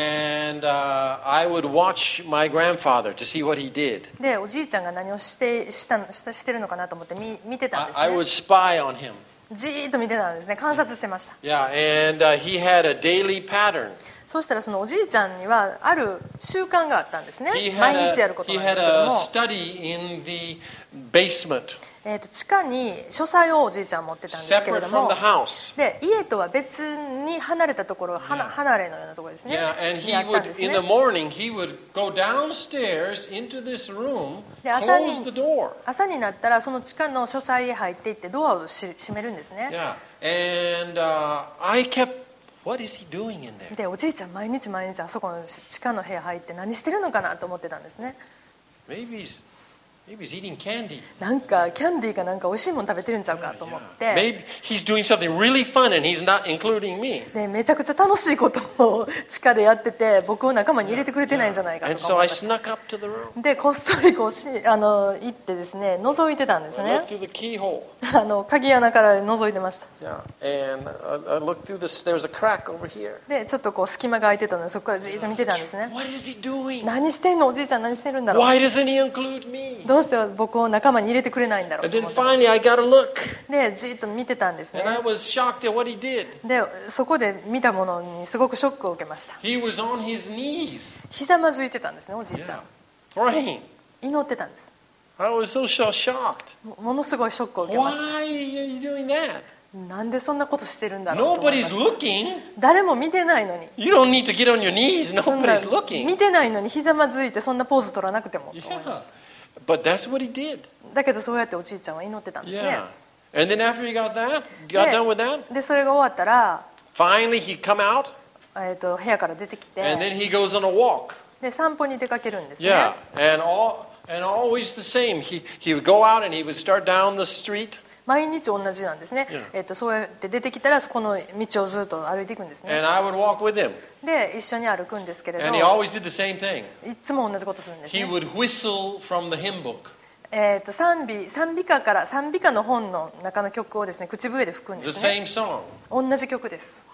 A: And uh, I would watch my grandfather to see what he did.
B: で、おじいちゃんが何をしてしたしたしてるのかなと思って見見てたんですね。
A: I, I would spy on him.
B: じーっと見てたんですね。観察してました。
A: Yeah, and uh, he had a daily pattern.
B: そうしたらそのおじいちゃんにはある習慣があったんですね。
A: He had
B: 毎
A: a,
B: 日やることなん
A: he
B: です
A: had
B: けど
A: a
B: も。
A: study in the basement,
B: えー、と地下に書斎をおじいちゃん持ってたんですけれ
A: separate
B: ど
A: from
B: も
A: the house.
B: で家とは別に離れたところ、はな
A: Yeah.
B: 離れのようなところですね。
A: Yeah, and
B: に
A: he
B: あったんで
A: would,
B: す
A: in
B: ね
A: the morning, he would go downstairs into this room,
B: で朝に
A: close the door.
B: 朝になったらその地下の書斎へ入っていってドアをし閉めるんですね。
A: Yeah, and uh, I kept, what is he doing in there?
B: でおじいちゃん毎日毎日あそこの地下の部屋入って何してるのかなと思ってたんですね。
A: Maybe he's, maybe he's eating candy.
B: なんかキャンディーかなんか美味しいもの食べてるんちゃうかと思って、
A: Maybe he's doing something really fun and he's not including me.
B: でめちゃくちゃ楽しいことを地下でやってて僕を仲間に入れてくれてないんじゃないか
A: And
B: とか
A: so
B: 思
A: I
B: いました。
A: snuck up to the room,
B: でこっそりこうしあの行ってですね覗いてたんです
A: I
B: ね。
A: looked through the keyhole.
B: あの鍵穴から覗いてました。
A: Yeah, and I, I looked through this, there was a crack over here.
B: でちょっとこう隙間が空いてたのでそこからじーっと見てたんですね。
A: What is he doing?
B: 何してんのおじいちゃん何してるんだろう。
A: Why doesn't he include me?
B: どうして僕を仲間に入れてくれないんだろう
A: And
B: と
A: then
B: 思ってまし
A: finally I got to look,
B: た。でじーっと見てたんですね。
A: and I was shocked at what he did.
B: でそこで見たものにすごくショックを受けました。
A: He was on his knees,
B: ひざまずいてたんですねおじいちゃん。
A: praying.
B: 祈ってたんです。
A: I was so, so shocked.
B: もものすごいショックを受けま
A: Why
B: した。
A: are you doing that?
B: なんでそんなことしてるんだろうと思いま
A: Nobody's
B: した。
A: looking.
B: 誰も見てないのに
A: You don't need to get on your knees.
B: そんな
A: Nobody's looking.
B: 見てないのにひざまずいてそんなポーズ取らなくてもと思い
A: Yeah.
B: ました。
A: But that's what he did.
B: だけどそうやっておじいちゃんは祈ってたんですね。
A: Yeah. And then after he got that, got done with that,
B: でそれが終わったら、
A: finally he'd come out
B: えー、と部屋から出てき
A: and
B: て
A: then he goes on a walk.
B: で散歩に出かけるんですね。
A: Yeah. And all and always the same. He he would go out and he would start down the street.
B: 毎日同じなんですね。
A: Yeah.
B: えー、とそうやって出てきたらこの道をずっと歩いていくんですね。
A: And I would walk with him.
B: で一緒に歩くんですけれど、
A: And he always did the same thing.
B: いつも同じことするんです
A: He
B: ね。
A: would whistle from the hymn book.
B: えー、と賛美賛美歌から賛美歌の本の中の曲をですね口笛で吹くんで
A: The
B: すね。
A: same song.
B: 同じ曲です。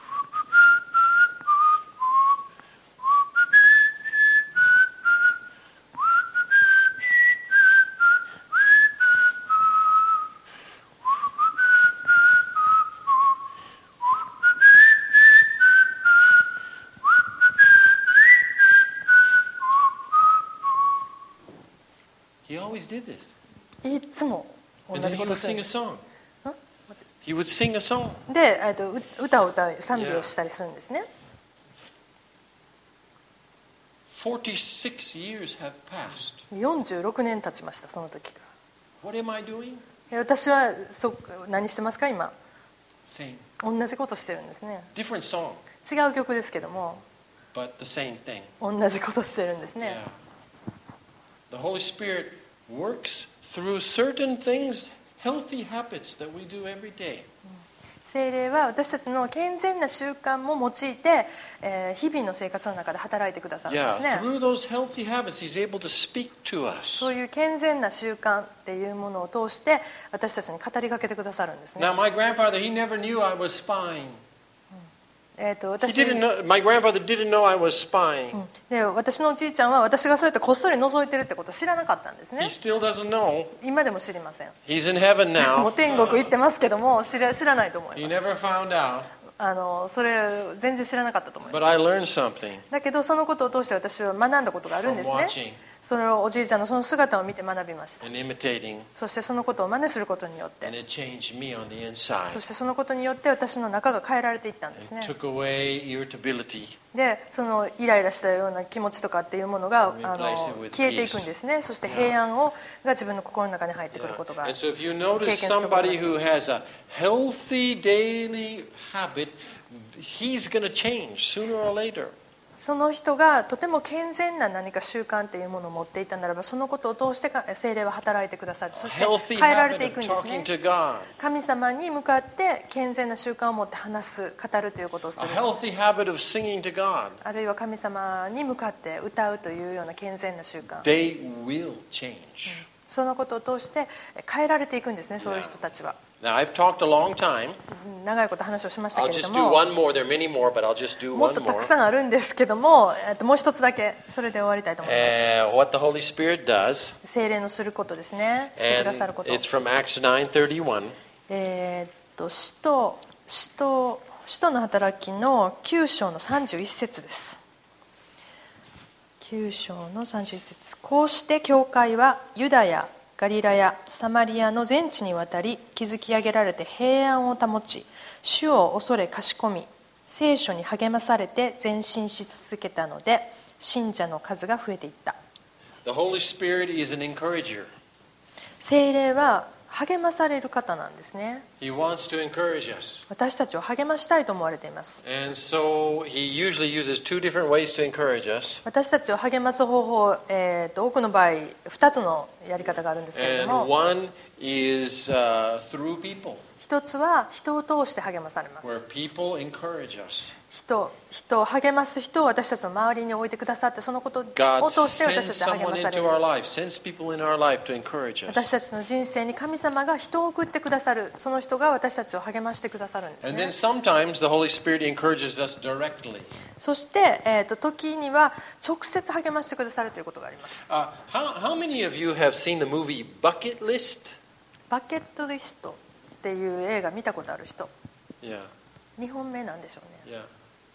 A: He always did this.
B: いつも同
A: And then
B: じ
A: he
B: こ
A: would
B: とする
A: sing
B: ん
A: a
B: です。
A: song. He would sing a song.
B: で、えー、とう歌を歌い賛美をしたりするんですね。
A: forty-six years have passed.
B: よんじゅうろくねん経ちましたその時か
A: What am I doing?
B: ら。私はそ何してますか今。
A: Same.
B: 同じことしてるんですね。
A: Different song,
B: 違う曲ですけども
A: but the same thing.
B: 同じことしてるんですね。
A: Yeah. The Holy Spirit works through certain things, healthy habits that we do every day.
B: 聖霊は私たちの健全な習慣も用いて、えー日々の生活の中で働いてくださるん
A: Yeah,
B: ですね。
A: through those healthy habits, He's able to speak to us.
B: そういう健全な習慣っていうものを通して私たちに語りかけてくださるんですね。
A: Now, my grandfather, he never knew I was spying.
B: えー、と
A: He
B: 私
A: didn't know, my grandfather didn't know I was spying.
B: で私のおじいちゃんは私がそうやってこっそり覗いてるってことを知らなかったんですね。
A: He still doesn't know.
B: 今でも知りません。
A: He's in heaven
B: もう
A: now.
B: 天国行ってますけども知ら知らないと思い
A: He
B: ます。
A: never found out.
B: あのそれ全然知らなかったと思い
A: But
B: ま
A: I
B: す。
A: learned something
B: だけどそのことを通して私は学んだことがあるん
A: from
B: ですね。
A: watching.
B: そのおじいちゃんのその姿を見て学びました。
A: and imitating,
B: そしてそのことを真似することによって、
A: and it changed me on the inside.
B: そしてそのことによって私の中が変えられていったんですね。
A: It took away irritability.
B: でそのイライラしたような気持ちとかっていうものがあの消えていくんですね。そして平安をが自分の心の中に入ってくることが
A: And so if you
B: 経
A: notice
B: 験することがで
A: somebody
B: き
A: who
B: ます。
A: has a healthy daily habit, he's going to change sooner or later.
B: その人がとても健全な何か習慣というものを持っていたならば、そのことを通して聖霊は働いてくださる。そ
A: A
B: して
A: healthy
B: 変えられ
A: habit
B: てい
A: of
B: くんです
A: talking
B: ね。
A: to God.
B: 神様に向かって健全な習慣を持って話す、語るということをす
A: A
B: る。
A: healthy habit of singing to God.
B: あるいは神様に向かって歌うというような健全な習慣。
A: They will change.
B: そのことを通して変えられていくんですね、そういう人たちは。
A: Now, I've talked a long time.
B: うん長いこと話をしました
A: I'll
B: けれど
A: just do
B: も、
A: one more. There are many more, but I'll just do
B: もっ
A: one
B: とた
A: more.
B: くさんあるんですけども、えっともう一つだけそれで終わりたいと思います。
A: Uh, what the Holy Spirit does,
B: 聖霊のすることですね、してく
A: and
B: ださること。
A: it's from Acts nine thirty-one.
B: えーっと使徒使徒使徒の働きのきゅう章のさんじゅういち節です。きゅう章のさんじゅういち節。こうして教会はユダヤ、ガリラヤ、サマリアの全地にわたり築き上げられて平安を保ち、主を恐れかしこみ、聖書に励まされて前進し続けたので、信者の数が増えていった。
A: The Holy Spirit is an encourager.
B: 聖霊は励まされる方なんですね。
A: He wants to encourage us.
B: 私たちを励ましたいと思われています。
A: And so he usually uses two different ways to encourage us.
B: 私たちを励ます方法、えー、と多くの場合ふたつのやり方があるんですけれど
A: And
B: も、
A: one is uh, through people,
B: 一つは人を通して励まされま
A: where
B: す。
A: people encourage us.
B: 人人を励ます人を私たちの周りに置いてくださって、そのことを
A: God
B: 通して私
A: sends
B: たちは励
A: someone
B: まされ
A: into
B: る。
A: our life, sends people in our life to encourage
B: 私
A: us.
B: たちの人生に神様が人を送ってくださる、その人が私たちを励ましてくださるんです
A: And then
B: ね。
A: sometimes the Holy Spirit encourages us directly.
B: そして、えー、と時には直接励ましてくださるということがあります。
A: Uh, how, how many of you have seen the movie Bucket List?
B: バケットリストっていう映画見たことある人、
A: Yeah,
B: 日本名なんでしょうね。
A: yeah.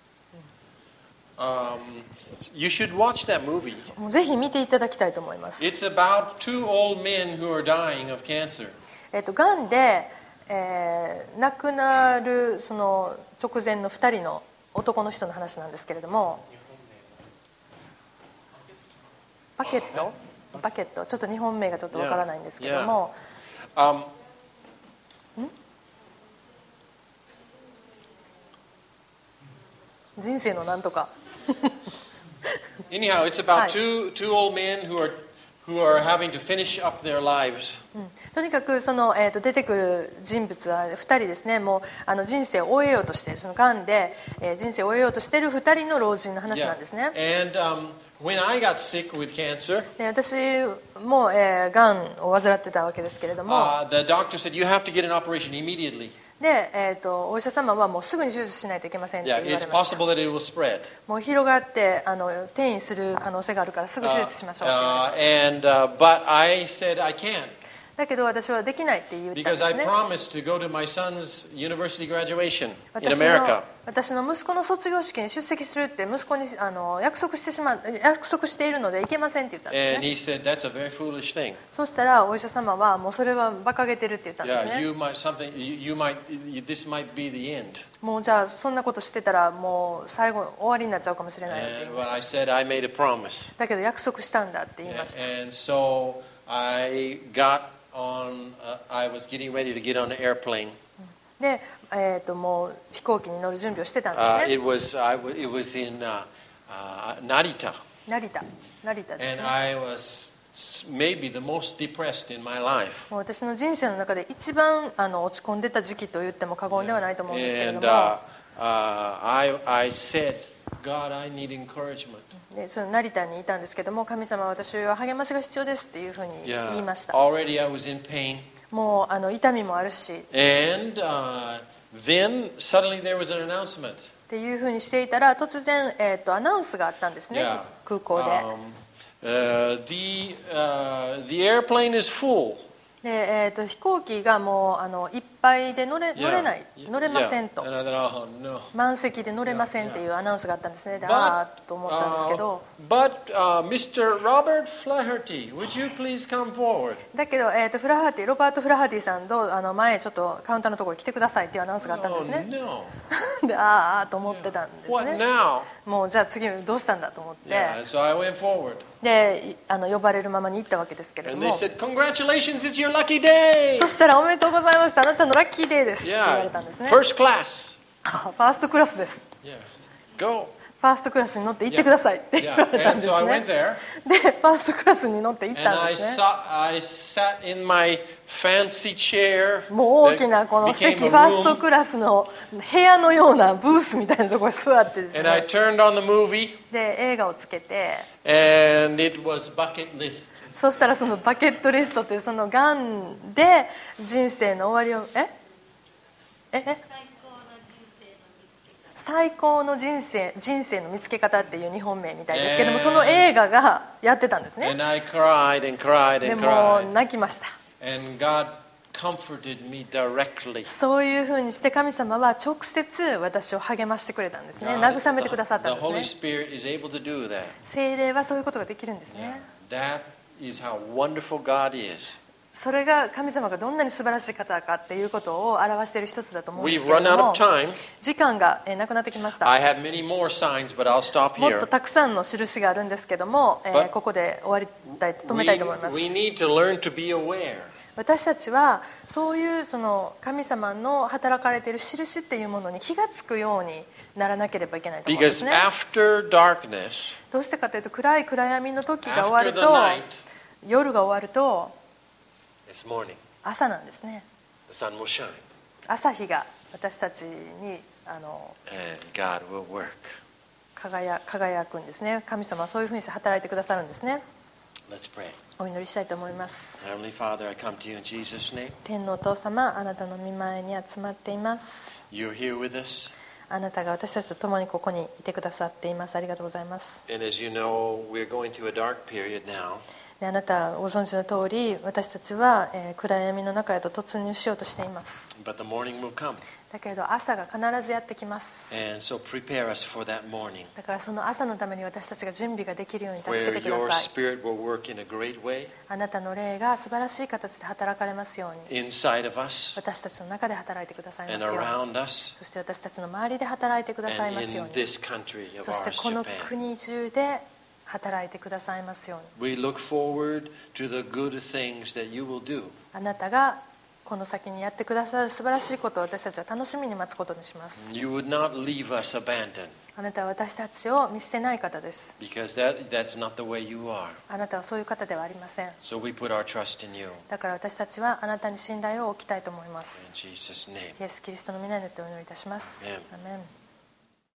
A: Um, you should watch that movie.
B: もうぜひ見ていただきたいと思います。
A: It's about two old men who are dying of cancer.
B: えっと、がんで、えー亡くなるその直前のふたりの男の人の話なんですけれども、バケットバケットちょっと日本名がちょっとわからないんですけども、
A: Um,
B: 人生のなんとか
A: anyhow, it's about
B: Hi.
A: two two old men who are who are having to finish up their lives.
B: うんとにかくその、えー、と出てくる人物はふたりですね。もうあの人生を終えようとしている、そのがんで、えー人生を終えようとしているふたりの老人の話なんですね。
A: And um, when I got sick with cancer,
B: で私も、えー、がんを患ってたわけですけれども、
A: uh, the doctor said you have to get an operation immediately.
B: で、えー、とお医者様はもうすぐに手術しないといけませんって
A: Yeah,
B: 言わ
A: it's
B: れました。
A: possible that it will spread.
B: もう広がってあの転移する可能性があるからすぐ手術しましょうって言われ
A: Uh,
B: ました。
A: and uh, but I said I can't
B: だけど私はできないって言ったんで
A: because
B: す
A: I
B: ね。
A: promised to go to my son's university graduation in
B: 私
A: America.
B: の私の息子の卒業式に出席するって息子にあの約束してしま約束しているので行けませんって言ったんです
A: And
B: ね。
A: he said that's a very foolish thing.
B: そしたらお医者様はもうそれは馬鹿げてるって言ったんです
A: Yeah,
B: ね。
A: you might something you, you might you, this might be the end.
B: もうじゃあそんなことしてたらもう最後終わりになっちゃうかもしれないって言い
A: And
B: まし
A: but
B: た。
A: I said I made a promise.
B: だけど約束したんだって言いました。
A: And so I got on. Uh, I was getting ready to get on an airplane.
B: で、えー、ともう飛行機に乗る準備をしてたん
A: Uh,
B: ですね。
A: it was I w- it was in uh, uh, Narita,
B: 成田成田です
A: and
B: ね。
A: I was s- maybe the most depressed in my life.
B: もう私の人生の中で一番あの落ち込んでた時期と言っても過言ではないと思うんですけれど
A: And
B: も、
A: uh, uh, I I said, God, I need encouragement.
B: でその成田にいたんですけども、神様私は励ましが必要ですっていうふうに言
A: Yeah.
B: いました。
A: Already I was in pain,
B: もうあの痛みもあるしっ
A: and uh, then suddenly there was an announcement.
B: ていうふうにしていたら突然、えー、とアナウンスがあったんですね、
A: Yeah.
B: 空港で。
A: Um, uh, the uh, the airplane is full.
B: でえー、と飛行機がもうあのいっぱいで乗れ、乗れない、
C: Yeah.
B: 乗れません
C: Yeah.
B: と、
C: And I thought, oh, no.
B: 満席で乗れませんっていうアナウンスがあったんですね。で、あーと思ったんですけど、
A: But uh, Mister Robert Flaherty, would you please come forward?
B: だけど、えー、とフラハーティロバート・フラハーティさんとあの前ちょっとカウンターのところに来てくださいっていうアナウンスがあったんですね。
A: no.
B: で、あーあーと思ってたんです
A: What
B: ね。
A: now?
B: もうじゃあ次どうしたんだと思って、
A: Yeah, so I went forward.
B: であの呼ばれるままに行ったわけですけれど
A: And they
B: も、
A: said, Congratulations, it's your lucky day.
B: そしたらおめでとうございます、あなたのラッキーデーですって言わ
A: Yeah,
B: れたんですね。
A: first class.
B: あファーストクラスです、
A: Yeah, go.
B: ファーストクラスに乗って行ってくださいって言わ
A: Yeah,
B: れたん
A: and
B: です
A: so I
B: ね
A: went。there,
B: でファーストクラスに乗って行っ
A: and
B: たん
A: I
B: ですね。
A: saw, I sat in my fancy chair.
B: もう大きなこの
A: that
B: 席、
A: became
B: フ
A: a
B: ァースト
A: room.
B: クラスの部屋のようなブースみたいなところに座ってです
A: And I
B: ね、
A: turned on the movie,
B: で映画をつけて、
A: and it was bucket list.
B: そしたらそのバケットリストというそのがんで人生の終わりをえええ最高の人生人生の見つけ方っていう日本名みたいですけども、その映画がやってたんですね。
A: And I cried and cried
B: で
A: and
B: もう
A: cried.
B: 泣きました。
A: And God comforted me directly.
B: そういうふうにして神様は直接私を励ましてくれたんですね。
A: God,
B: 慰めてくださったん
A: the
B: です
A: Holy
B: ね。
A: Spirit is able to do that.
B: 聖霊はそういうことができるんですね。
A: That is how wonderful God is.
B: それが神様がどんなに素晴らしい方かっていうことを表している一つだと思うんです
A: We've
B: けれ
A: run
B: ど
A: out
B: も、
A: of time.
B: 時間がえーなくなってきました。
A: I have many more signs, but I'll stop
B: もっ
A: here.
B: とたくさんの印があるんですけども、えー
A: But
B: ここで終わりたいと止め
A: We,
B: たいと思います。
A: we need to learn to be aware.
B: 私たちはそういうその神様の働かれている印っていうものに気がつくようにならなければいけないと思うんで
A: Because
B: すね。
A: after darkness,
B: どうしてかというと、暗い暗闇の時が終
A: after
B: わる
A: the
B: と、
A: night,
B: 夜が終わると
A: it's morning.
B: 朝なんですね。
A: The sun will shine,
B: 朝日が私たちにあの
A: and God will work.
B: 輝, 輝くんですね。神様はそういうふうにして働いてくださるんですね。
A: Let's pray.
B: お祈りしたいと思います。
A: Heavenly Father, I come to you in Jesus' name.
B: 天のお父様、あなたの御前に集まっています。
A: You're here with us.
B: あなたが私たちと共にここにいてくださっています。ありがとうございます。
A: And as you know, we're going through a dark period now.
B: であなたご存知の通り、私たちは、えー暗闇の中へと突入しようとしています。
A: But the morning will come.
B: だけれど朝が必ずやってきます。
A: And so prepare us for that morning
B: だからその朝のために私たちが準備ができるように助け
A: where
B: てくだ
A: your
B: さい。
A: spirit will work in a great way
B: あなたの霊が素晴らしい形で働かれますように、
A: inside of us
B: 私たちの中で働いてくださいま
A: and
B: すように、
A: around us
B: そして私たちの周りで働いてください
A: and
B: ますよ
A: in
B: うに、
A: this country of
B: そして
A: ours,
B: この
A: Japan.
B: 国中で働いてくださいますように、
A: We look forward to the good things that you will do.
B: あなたがこの先にやってくださる素晴らしいことを私たちは楽しみに待つことにします。
A: You would not leave us abandoned
B: あなたは私たちを見捨てない方です。
A: because that, that's not the way you are.
B: あなたはそういう方ではありません。
A: So we put our trust in you.
B: だから私たちはあなたに信頼を置きたいと思いま
A: In
B: す。
A: Jesus' name.
B: イエス・キリストの皆によってお祈りいたします。
A: Amen.
B: アメン。